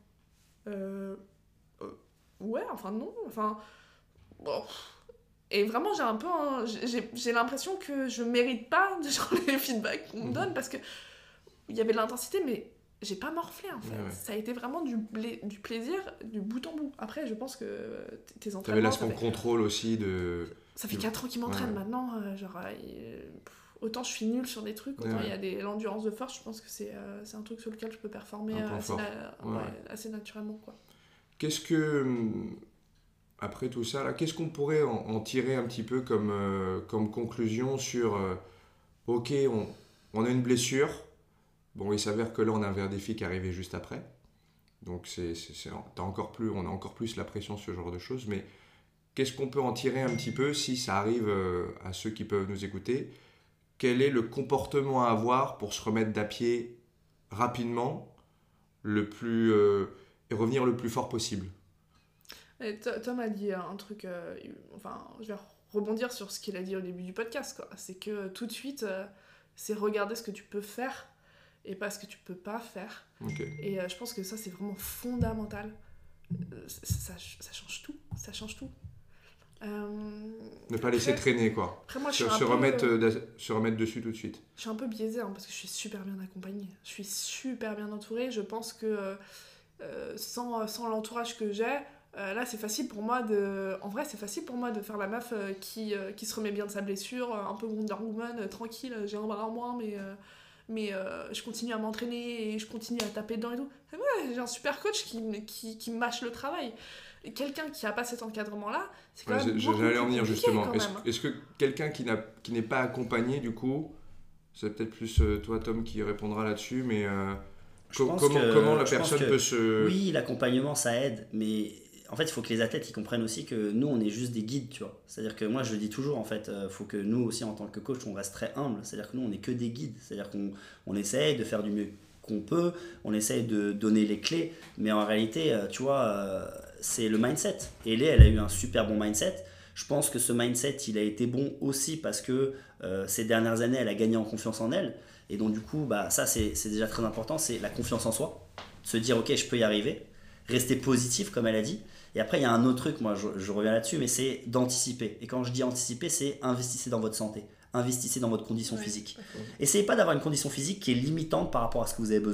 euh, euh ouais, enfin, non, enfin, bon. Et vraiment, j'ai un peu un, j'ai, j'ai l'impression que je mérite pas de genre les feedbacks qu'on me donne parce que il y avait de l'intensité, mais j'ai pas morflé en fait. Ouais, ouais. Ça a été vraiment du, blé, du plaisir du bout en bout. Après, je pense que tes entraînements. T'avais l'aspect fait... contrôle aussi de. Ça fait quatre ans qu'ils m'entraînent ouais. maintenant. Euh, genre, euh, autant je suis nulle sur des trucs, autant il ouais. y a des, l'endurance de force. Je pense que c'est, euh, c'est un truc sur lequel je peux performer euh, assez, na- ouais. Ouais, assez naturellement, quoi. Qu'est-ce que. Après tout ça, là, qu'est-ce qu'on pourrait en, en tirer un petit peu comme, euh, comme conclusion sur euh, ok, on, on a une blessure. Bon, il s'avère que là, on avait un défi qui arrivait juste après. Donc, c'est, c'est, c'est, t'as encore plus, on a encore plus la pression sur ce genre de choses. Mais qu'est-ce qu'on peut en tirer un petit peu si ça arrive euh, à ceux qui peuvent nous écouter ? Quel est le comportement à avoir pour se remettre d'apied rapidement le plus, euh, et revenir le plus fort possible ? Et Tom a dit un truc, euh, enfin, je vais rebondir sur ce qu'il a dit au début du podcast, quoi. C'est que tout de suite, euh, c'est regarder ce que tu peux faire et pas ce que tu peux pas faire. Okay. Et euh, je pense que ça, c'est vraiment fondamental. Euh, ça, ça change tout, ça change tout. Euh, ne pas laisser après, traîner, quoi. Après, moi, je se, suis un se, peu, remettre, euh, se remettre dessus tout de suite. Je suis un peu biaisée, hein, parce que je suis super bien accompagnée. Je suis super bien entourée. Je pense que euh, sans, sans l'entourage que j'ai, Euh, là c'est facile pour moi de en vrai c'est facile pour moi de faire la meuf euh, qui, euh, qui se remet bien de sa blessure, euh, un peu Wonder Woman, euh, tranquille, j'ai un bras en moins mais, euh, mais euh, je continue à m'entraîner et je continue à taper dedans et tout. Et ouais, j'ai un super coach qui, qui, qui mâche le travail. Et quelqu'un qui n'a pas cet encadrement là, c'est quand ouais, même beaucoup j'allais en venir justement. Quand est-ce, même. est-ce que quelqu'un qui, n'a, qui n'est pas accompagné du coup, c'est peut-être plus euh, toi Tom qui répondra là-dessus, mais euh, co- comment, que, comment la personne peut se... Oui, l'accompagnement ça aide, mais en fait, il faut que les athlètes ils comprennent aussi que nous, on est juste des guides, tu vois. C'est-à-dire que moi, je le dis toujours, en fait, il euh, faut que nous aussi, en tant que coach, on reste très humble. C'est-à-dire que nous, on n'est que des guides. C'est-à-dire qu'on on essaye de faire du mieux qu'on peut, on essaye de donner les clés, mais en réalité, euh, tu vois, euh, c'est le mindset. Et Lé, elle a eu un super bon mindset. Je pense que ce mindset, il a été bon aussi parce que euh, ces dernières années, elle a gagné en confiance en elle. Et donc, du coup, bah, ça, c'est, c'est déjà très important, c'est la confiance en soi. Se dire, ok, je peux y arriver. Rester positif, comme elle a dit. Et après, il y a un autre truc, moi je, je reviens là-dessus, mais c'est d'anticiper. Et quand je dis anticiper, c'est investissez dans votre santé, investissez dans votre condition ouais, physique. Essayez pas d'avoir une condition physique qui est limitante par rapport à ce que vous avez besoin.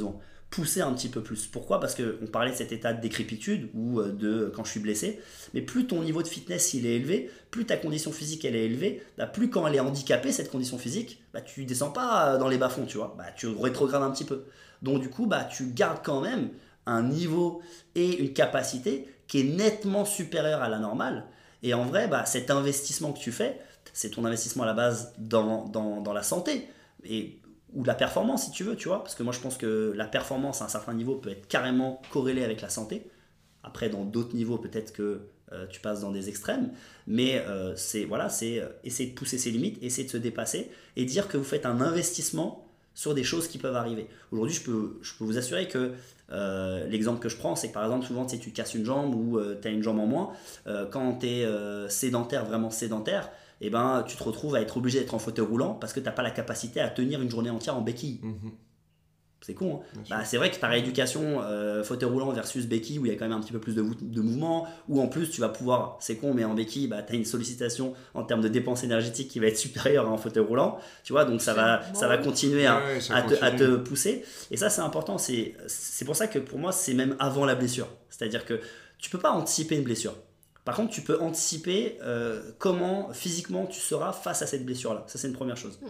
pousser un petit peu plus. Pourquoi ? Parce qu'on parlait de cet état de décrépitude ou de quand je suis blessé, mais plus ton niveau de fitness il est élevé, plus ta condition physique elle est élevée, bah, plus quand elle est handicapée cette condition physique, bah, tu descends pas dans les bas-fonds, tu vois, bah, tu rétrogrades un petit peu. Donc du coup, bah, tu gardes quand même un niveau et une capacité qui est nettement supérieure à la normale. Et en vrai, bah, cet investissement que tu fais, c'est ton investissement à la base dans, dans, dans la santé. Et ou la performance si tu veux, tu vois, parce que moi je pense que la performance à un certain niveau peut être carrément corrélée avec la santé. Après dans d'autres niveaux peut-être que euh, tu passes dans des extrêmes, mais euh, c'est voilà, c'est euh, essayer de pousser ses limites, essayer de se dépasser et dire que vous faites un investissement sur des choses qui peuvent arriver. Aujourd'hui je peux, je peux vous assurer que euh, l'exemple que je prends, c'est que par exemple souvent tu sais, tu casses une jambe ou euh, tu as une jambe en moins, euh, quand tu es euh, sédentaire, vraiment sédentaire, et ben, tu te retrouves à être obligé d'être en fauteuil roulant parce que tu n'as pas la capacité à tenir une journée entière en béquille. Mmh. C'est con, hein. Bah, c'est vrai que ta rééducation euh, fauteuil roulant versus béquille où il y a quand même un petit peu plus de, de mouvement, où en plus tu vas pouvoir, c'est con, mais en béquille, bah, tu as une sollicitation en termes de dépenses énergétiques qui va être supérieure à un fauteuil roulant, tu vois, donc ça va, ça va continuer à, ouais, ça à, continue. Te, à te pousser. Et ça, c'est important. C'est, c'est pour ça que pour moi, c'est même avant la blessure. C'est-à-dire que tu ne peux pas anticiper une blessure. Par contre, tu peux anticiper euh, comment physiquement tu seras face à cette blessure-là. Ça, c'est une première chose.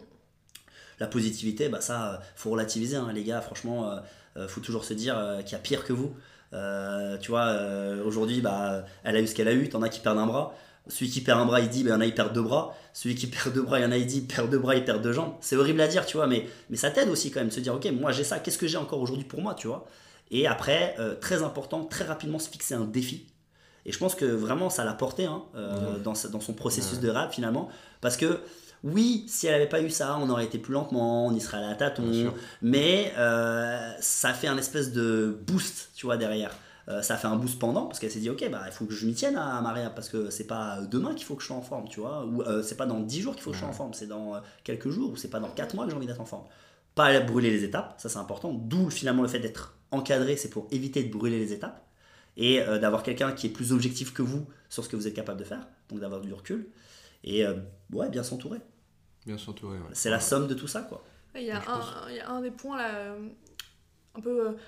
La positivité, bah, ça, faut relativiser, hein, les gars. Franchement, euh, euh, faut toujours se dire euh, qu'il y a pire que vous. Euh, tu vois, euh, aujourd'hui, bah, elle a eu ce qu'elle a eu. T'en as qui perdent un bras. Celui qui perd un bras, il dit, bah, il y en a, il perd deux bras. Celui qui perd deux bras, il y en a, il dit, il perd deux bras, il perd deux jambes. C'est horrible à dire, tu vois, mais, mais ça t'aide aussi quand même de se dire, ok, moi j'ai ça, qu'est-ce que j'ai encore aujourd'hui pour moi, tu vois. Et après, euh, très important, très rapidement se fixer un défi. Et je pense que vraiment ça l'a porté hein, euh, mmh. dans, sa, dans son processus mmh. de rap finalement. Parce que oui, si elle n'avait pas eu ça, on aurait été plus lentement, on y serait allé à tâtons. Mais euh, ça fait un espèce de boost, tu vois, derrière. Euh, ça fait un boost pendant, parce qu'elle s'est dit, ok, bah, il faut que je m'y tienne à, à ma réhab, parce que c'est pas demain qu'il faut que je sois en forme, tu vois. Ou euh, c'est pas dans dix jours qu'il faut que je sois en forme, c'est dans euh, quelques jours, ou c'est pas dans quatre mois que j'ai envie d'être en forme. Pas brûler les étapes, ça c'est important. D'où finalement le fait d'être encadré, c'est pour éviter de brûler les étapes. Et euh, d'avoir quelqu'un qui est plus objectif que vous sur ce que vous êtes capable de faire, donc d'avoir du recul, et euh, ouais, bien s'entourer. Bien s'entourer, ouais. C'est ouais. la somme de tout ça, quoi. Il y a, un, pense... il y a un des points, là, un peu, euh,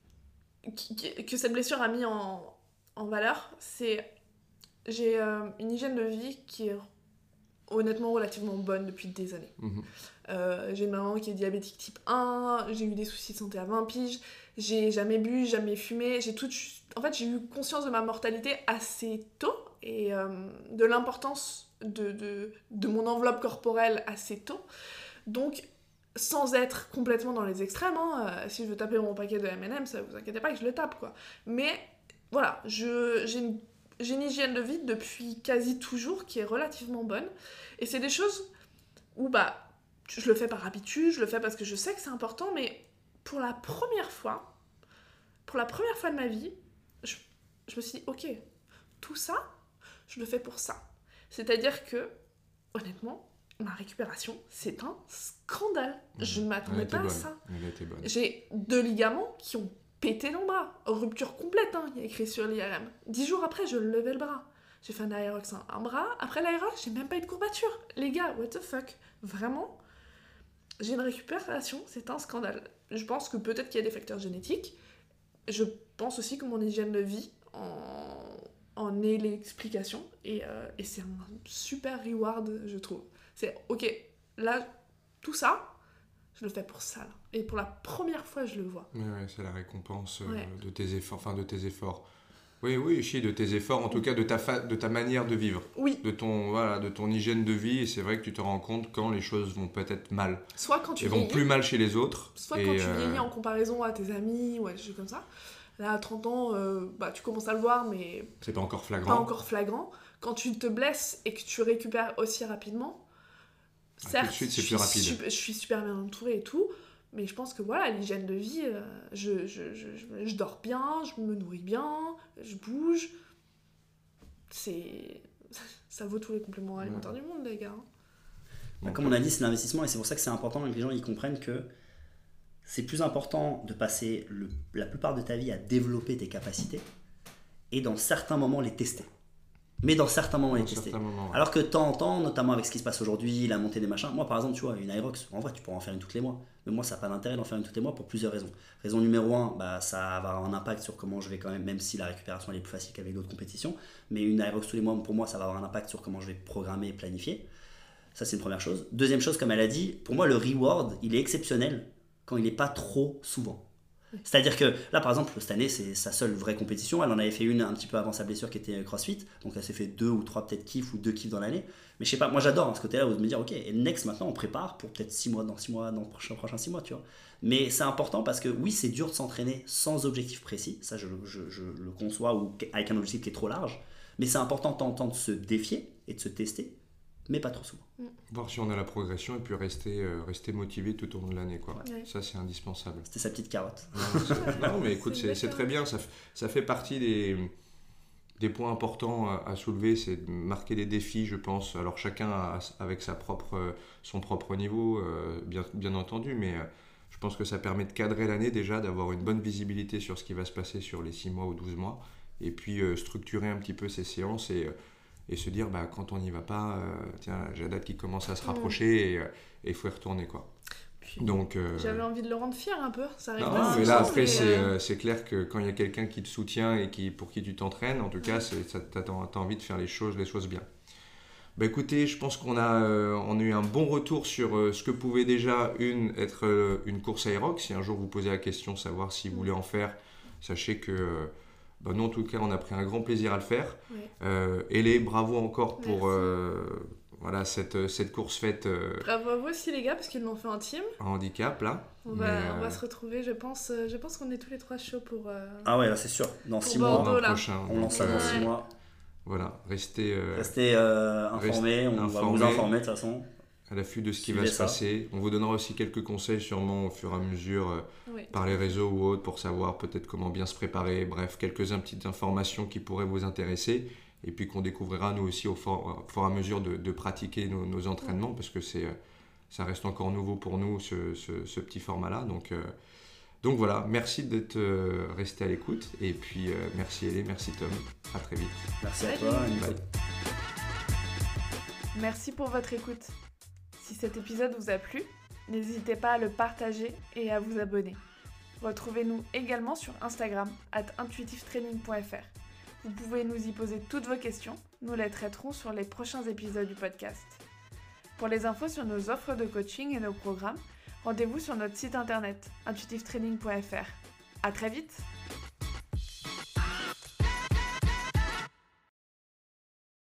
qui, qui, que cette blessure a mis en, en valeur, c'est, j'ai euh, une hygiène de vie qui est honnêtement relativement bonne depuis des années. Mmh. Euh, j'ai une maman qui est diabétique type un, j'ai eu des soucis de santé à vingt piges, j'ai jamais bu, jamais fumé, j'ai tout... En fait, j'ai eu conscience de ma mortalité assez tôt et euh, de l'importance de, de, de mon enveloppe corporelle assez tôt. Donc, sans être complètement dans les extrêmes, hein, euh, si je veux taper mon paquet de M and M, ça vous inquiétez pas que je le tape, quoi. Mais voilà, je, j'ai, une, j'ai une hygiène de vie depuis quasi toujours qui est relativement bonne. Et c'est des choses où, bah, je le fais par habitude, je le fais parce que je sais que c'est important, mais pour la première fois, pour la première fois de ma vie, je, je me suis dit, ok, tout ça, je le fais pour ça. C'est-à-dire que, honnêtement, ma récupération, c'est un scandale. Mmh. Je ne m'attendais pas bonne. à ça. J'ai deux ligaments qui ont pété dans le bras. Rupture complète, hein, il y a écrit sur l'I R M. Dix jours après, je levais le bras. J'ai fait un aérox un, un bras. Après l'aérox, j'ai même pas eu de courbature. Les gars, what the fuck. Vraiment, j'ai une récupération, c'est un scandale. Je pense que peut-être qu'il y a des facteurs génétiques. Je pense aussi que mon hygiène de vie en, en est l'explication. Et, euh, et c'est un super reward, je trouve. C'est, ok, là, tout ça, je le fais pour ça, là. Et pour la première fois, je le vois. Ouais, ouais, c'est la récompense euh, ouais. de tes efforts, enfin de tes efforts. Oui, oui, chier de tes efforts, en tout cas de ta, fa- de ta manière de vivre. Oui. De ton, voilà, de ton hygiène de vie, et c'est vrai que tu te rends compte quand les choses vont peut-être mal. Soit quand tu et vieillis. vont plus mal chez les autres. Soit et quand tu euh... vieillis en comparaison à tes amis, ou à des choses comme ça. Là, à trente ans, euh, bah, tu commences à le voir, mais... C'est pas encore flagrant. Pas encore flagrant. Quand tu te blesses et que tu récupères aussi rapidement, ah, certes, tout de suite, c'est je, plus suis rapide. Super, je suis super bien entourée et tout, mais je pense que voilà, l'hygiène de vie, euh, je, je, je, je, je dors bien, je me nourris bien, je bouge. C'est... Ça vaut tous les compléments alimentaires ouais. du monde, les gars. Bah, comme on a dit, c'est l'investissement et c'est pour ça que c'est important que les gens ils comprennent que c'est plus important de passer le, la plupart de ta vie à développer tes capacités et dans certains moments les tester. Mais dans certains moments, Dans il est testé. certains moments, ouais. Alors que de temps en temps, notamment avec ce qui se passe aujourd'hui, la montée des machins, moi par exemple, tu vois, une Aerox, en vrai, tu pourras en faire une tous les mois. Mais moi, ça n'a pas d'intérêt d'en faire une tous les mois pour plusieurs raisons. Raison numéro un, bah, ça va avoir un impact sur comment je vais quand même, même si la récupération elle est plus facile qu'avec d'autres compétitions. Mais une Aerox tous les mois, pour moi, ça va avoir un impact sur comment je vais programmer et planifier. Ça, c'est une première chose. Deuxième chose, comme elle a dit, pour moi, le reward, il est exceptionnel quand il n'est pas trop souvent. C'est-à-dire que là, par exemple, cette année, c'est sa seule vraie compétition. Elle en avait fait une un petit peu avant sa blessure qui était CrossFit. Donc, elle s'est fait deux ou trois peut-être kiffs ou deux kiffs dans l'année. Mais je sais pas, moi j'adore hein, ce côté-là où de me dire, ok, et next maintenant, on prépare pour peut-être six mois, dans six mois, dans le prochain, prochain six mois, tu vois. Mais c'est important parce que oui, c'est dur de s'entraîner sans objectif précis. Ça, je, je, je le conçois ou avec un objectif qui est trop large. Mais c'est important de temps en temps de se défier et de se tester, mais pas trop souvent. Voir si on a la progression et puis rester, euh, rester motivé tout au long de l'année, quoi. Ouais. Ça, c'est indispensable. C'était sa petite carotte. Non, c'est- non, mais écoute, C'est c'est, c'est très bien. Ça, f- ça fait partie des, des points importants à, à soulever. C'est de marquer des défis, je pense. Alors, chacun a, avec sa propre, son propre niveau, euh, bien, bien entendu, mais euh, je pense que ça permet de cadrer l'année déjà, d'avoir une bonne visibilité sur ce qui va se passer sur les six mois ou douze mois, et puis euh, structurer un petit peu ces séances et, euh, et se dire, bah, quand on n'y va pas, euh, tiens, j'ai la date qui commence à se rapprocher et euh, et il faut y retourner, quoi. Puis, Donc, euh, j'avais envie de le rendre fier un peu. Ça arrive non, pas mais souvent, là, après, mais, c'est, euh, euh, c'est clair que quand il y a quelqu'un qui te soutient et qui, pour qui tu t'entraînes, en tout cas, c'est, ça, t'as, t'as envie de faire les choses, les choses bien. Bah écoutez, je pense qu'on a, euh, on a eu un bon retour sur euh, ce que pouvait déjà une, être euh, une course Aerox. Si un jour vous posez la question, savoir si vous voulez en faire, sachez que euh, bah nous, en tout cas, on a pris un grand plaisir à le faire. Ouais. Euh, Hélé, bravo encore pour Merci. euh, voilà, cette, cette course faite euh, Bravo à vous aussi les gars parce qu'ils l'ont fait en team. en handicap, là. On Mais, va, euh, on va se retrouver, je pense. euh, Je pense qu'on est tous les trois chauds pour. euh, Ah ouais, là c'est sûr. Dans Pour six Bordeaux, mois, là. prochain. on lance ça Donc, dans euh, six Ouais. mois. Voilà, restez euh, Restez euh, informés, on va informés. vous informer de toute façon. à l'affût de ce qui Suivez va se ça. passer. On vous donnera aussi quelques conseils sûrement au fur et à mesure euh, Oui. par les réseaux ou autres pour savoir peut-être comment bien se préparer. Bref, quelques petites informations qui pourraient vous intéresser et puis qu'on découvrira nous aussi au fur, au fur et à mesure de, de pratiquer nos, nos entraînements parce que c'est, euh, ça reste encore nouveau pour nous ce, ce, ce petit format-là. Donc, euh, donc voilà, merci d'être euh, resté à l'écoute et puis euh, merci Hélé, merci Tom. À très vite. Merci à Salut. toi. Nico. Bye. Merci pour votre écoute. Si cet épisode vous a plu, n'hésitez pas à le partager et à vous abonner. Retrouvez-nous également sur Instagram arobase intuitive training point f r. Vous pouvez nous y poser toutes vos questions, nous les traiterons sur les prochains épisodes du podcast. Pour les infos sur nos offres de coaching et nos programmes, rendez-vous sur notre site internet intuitive training point f r. À très vite!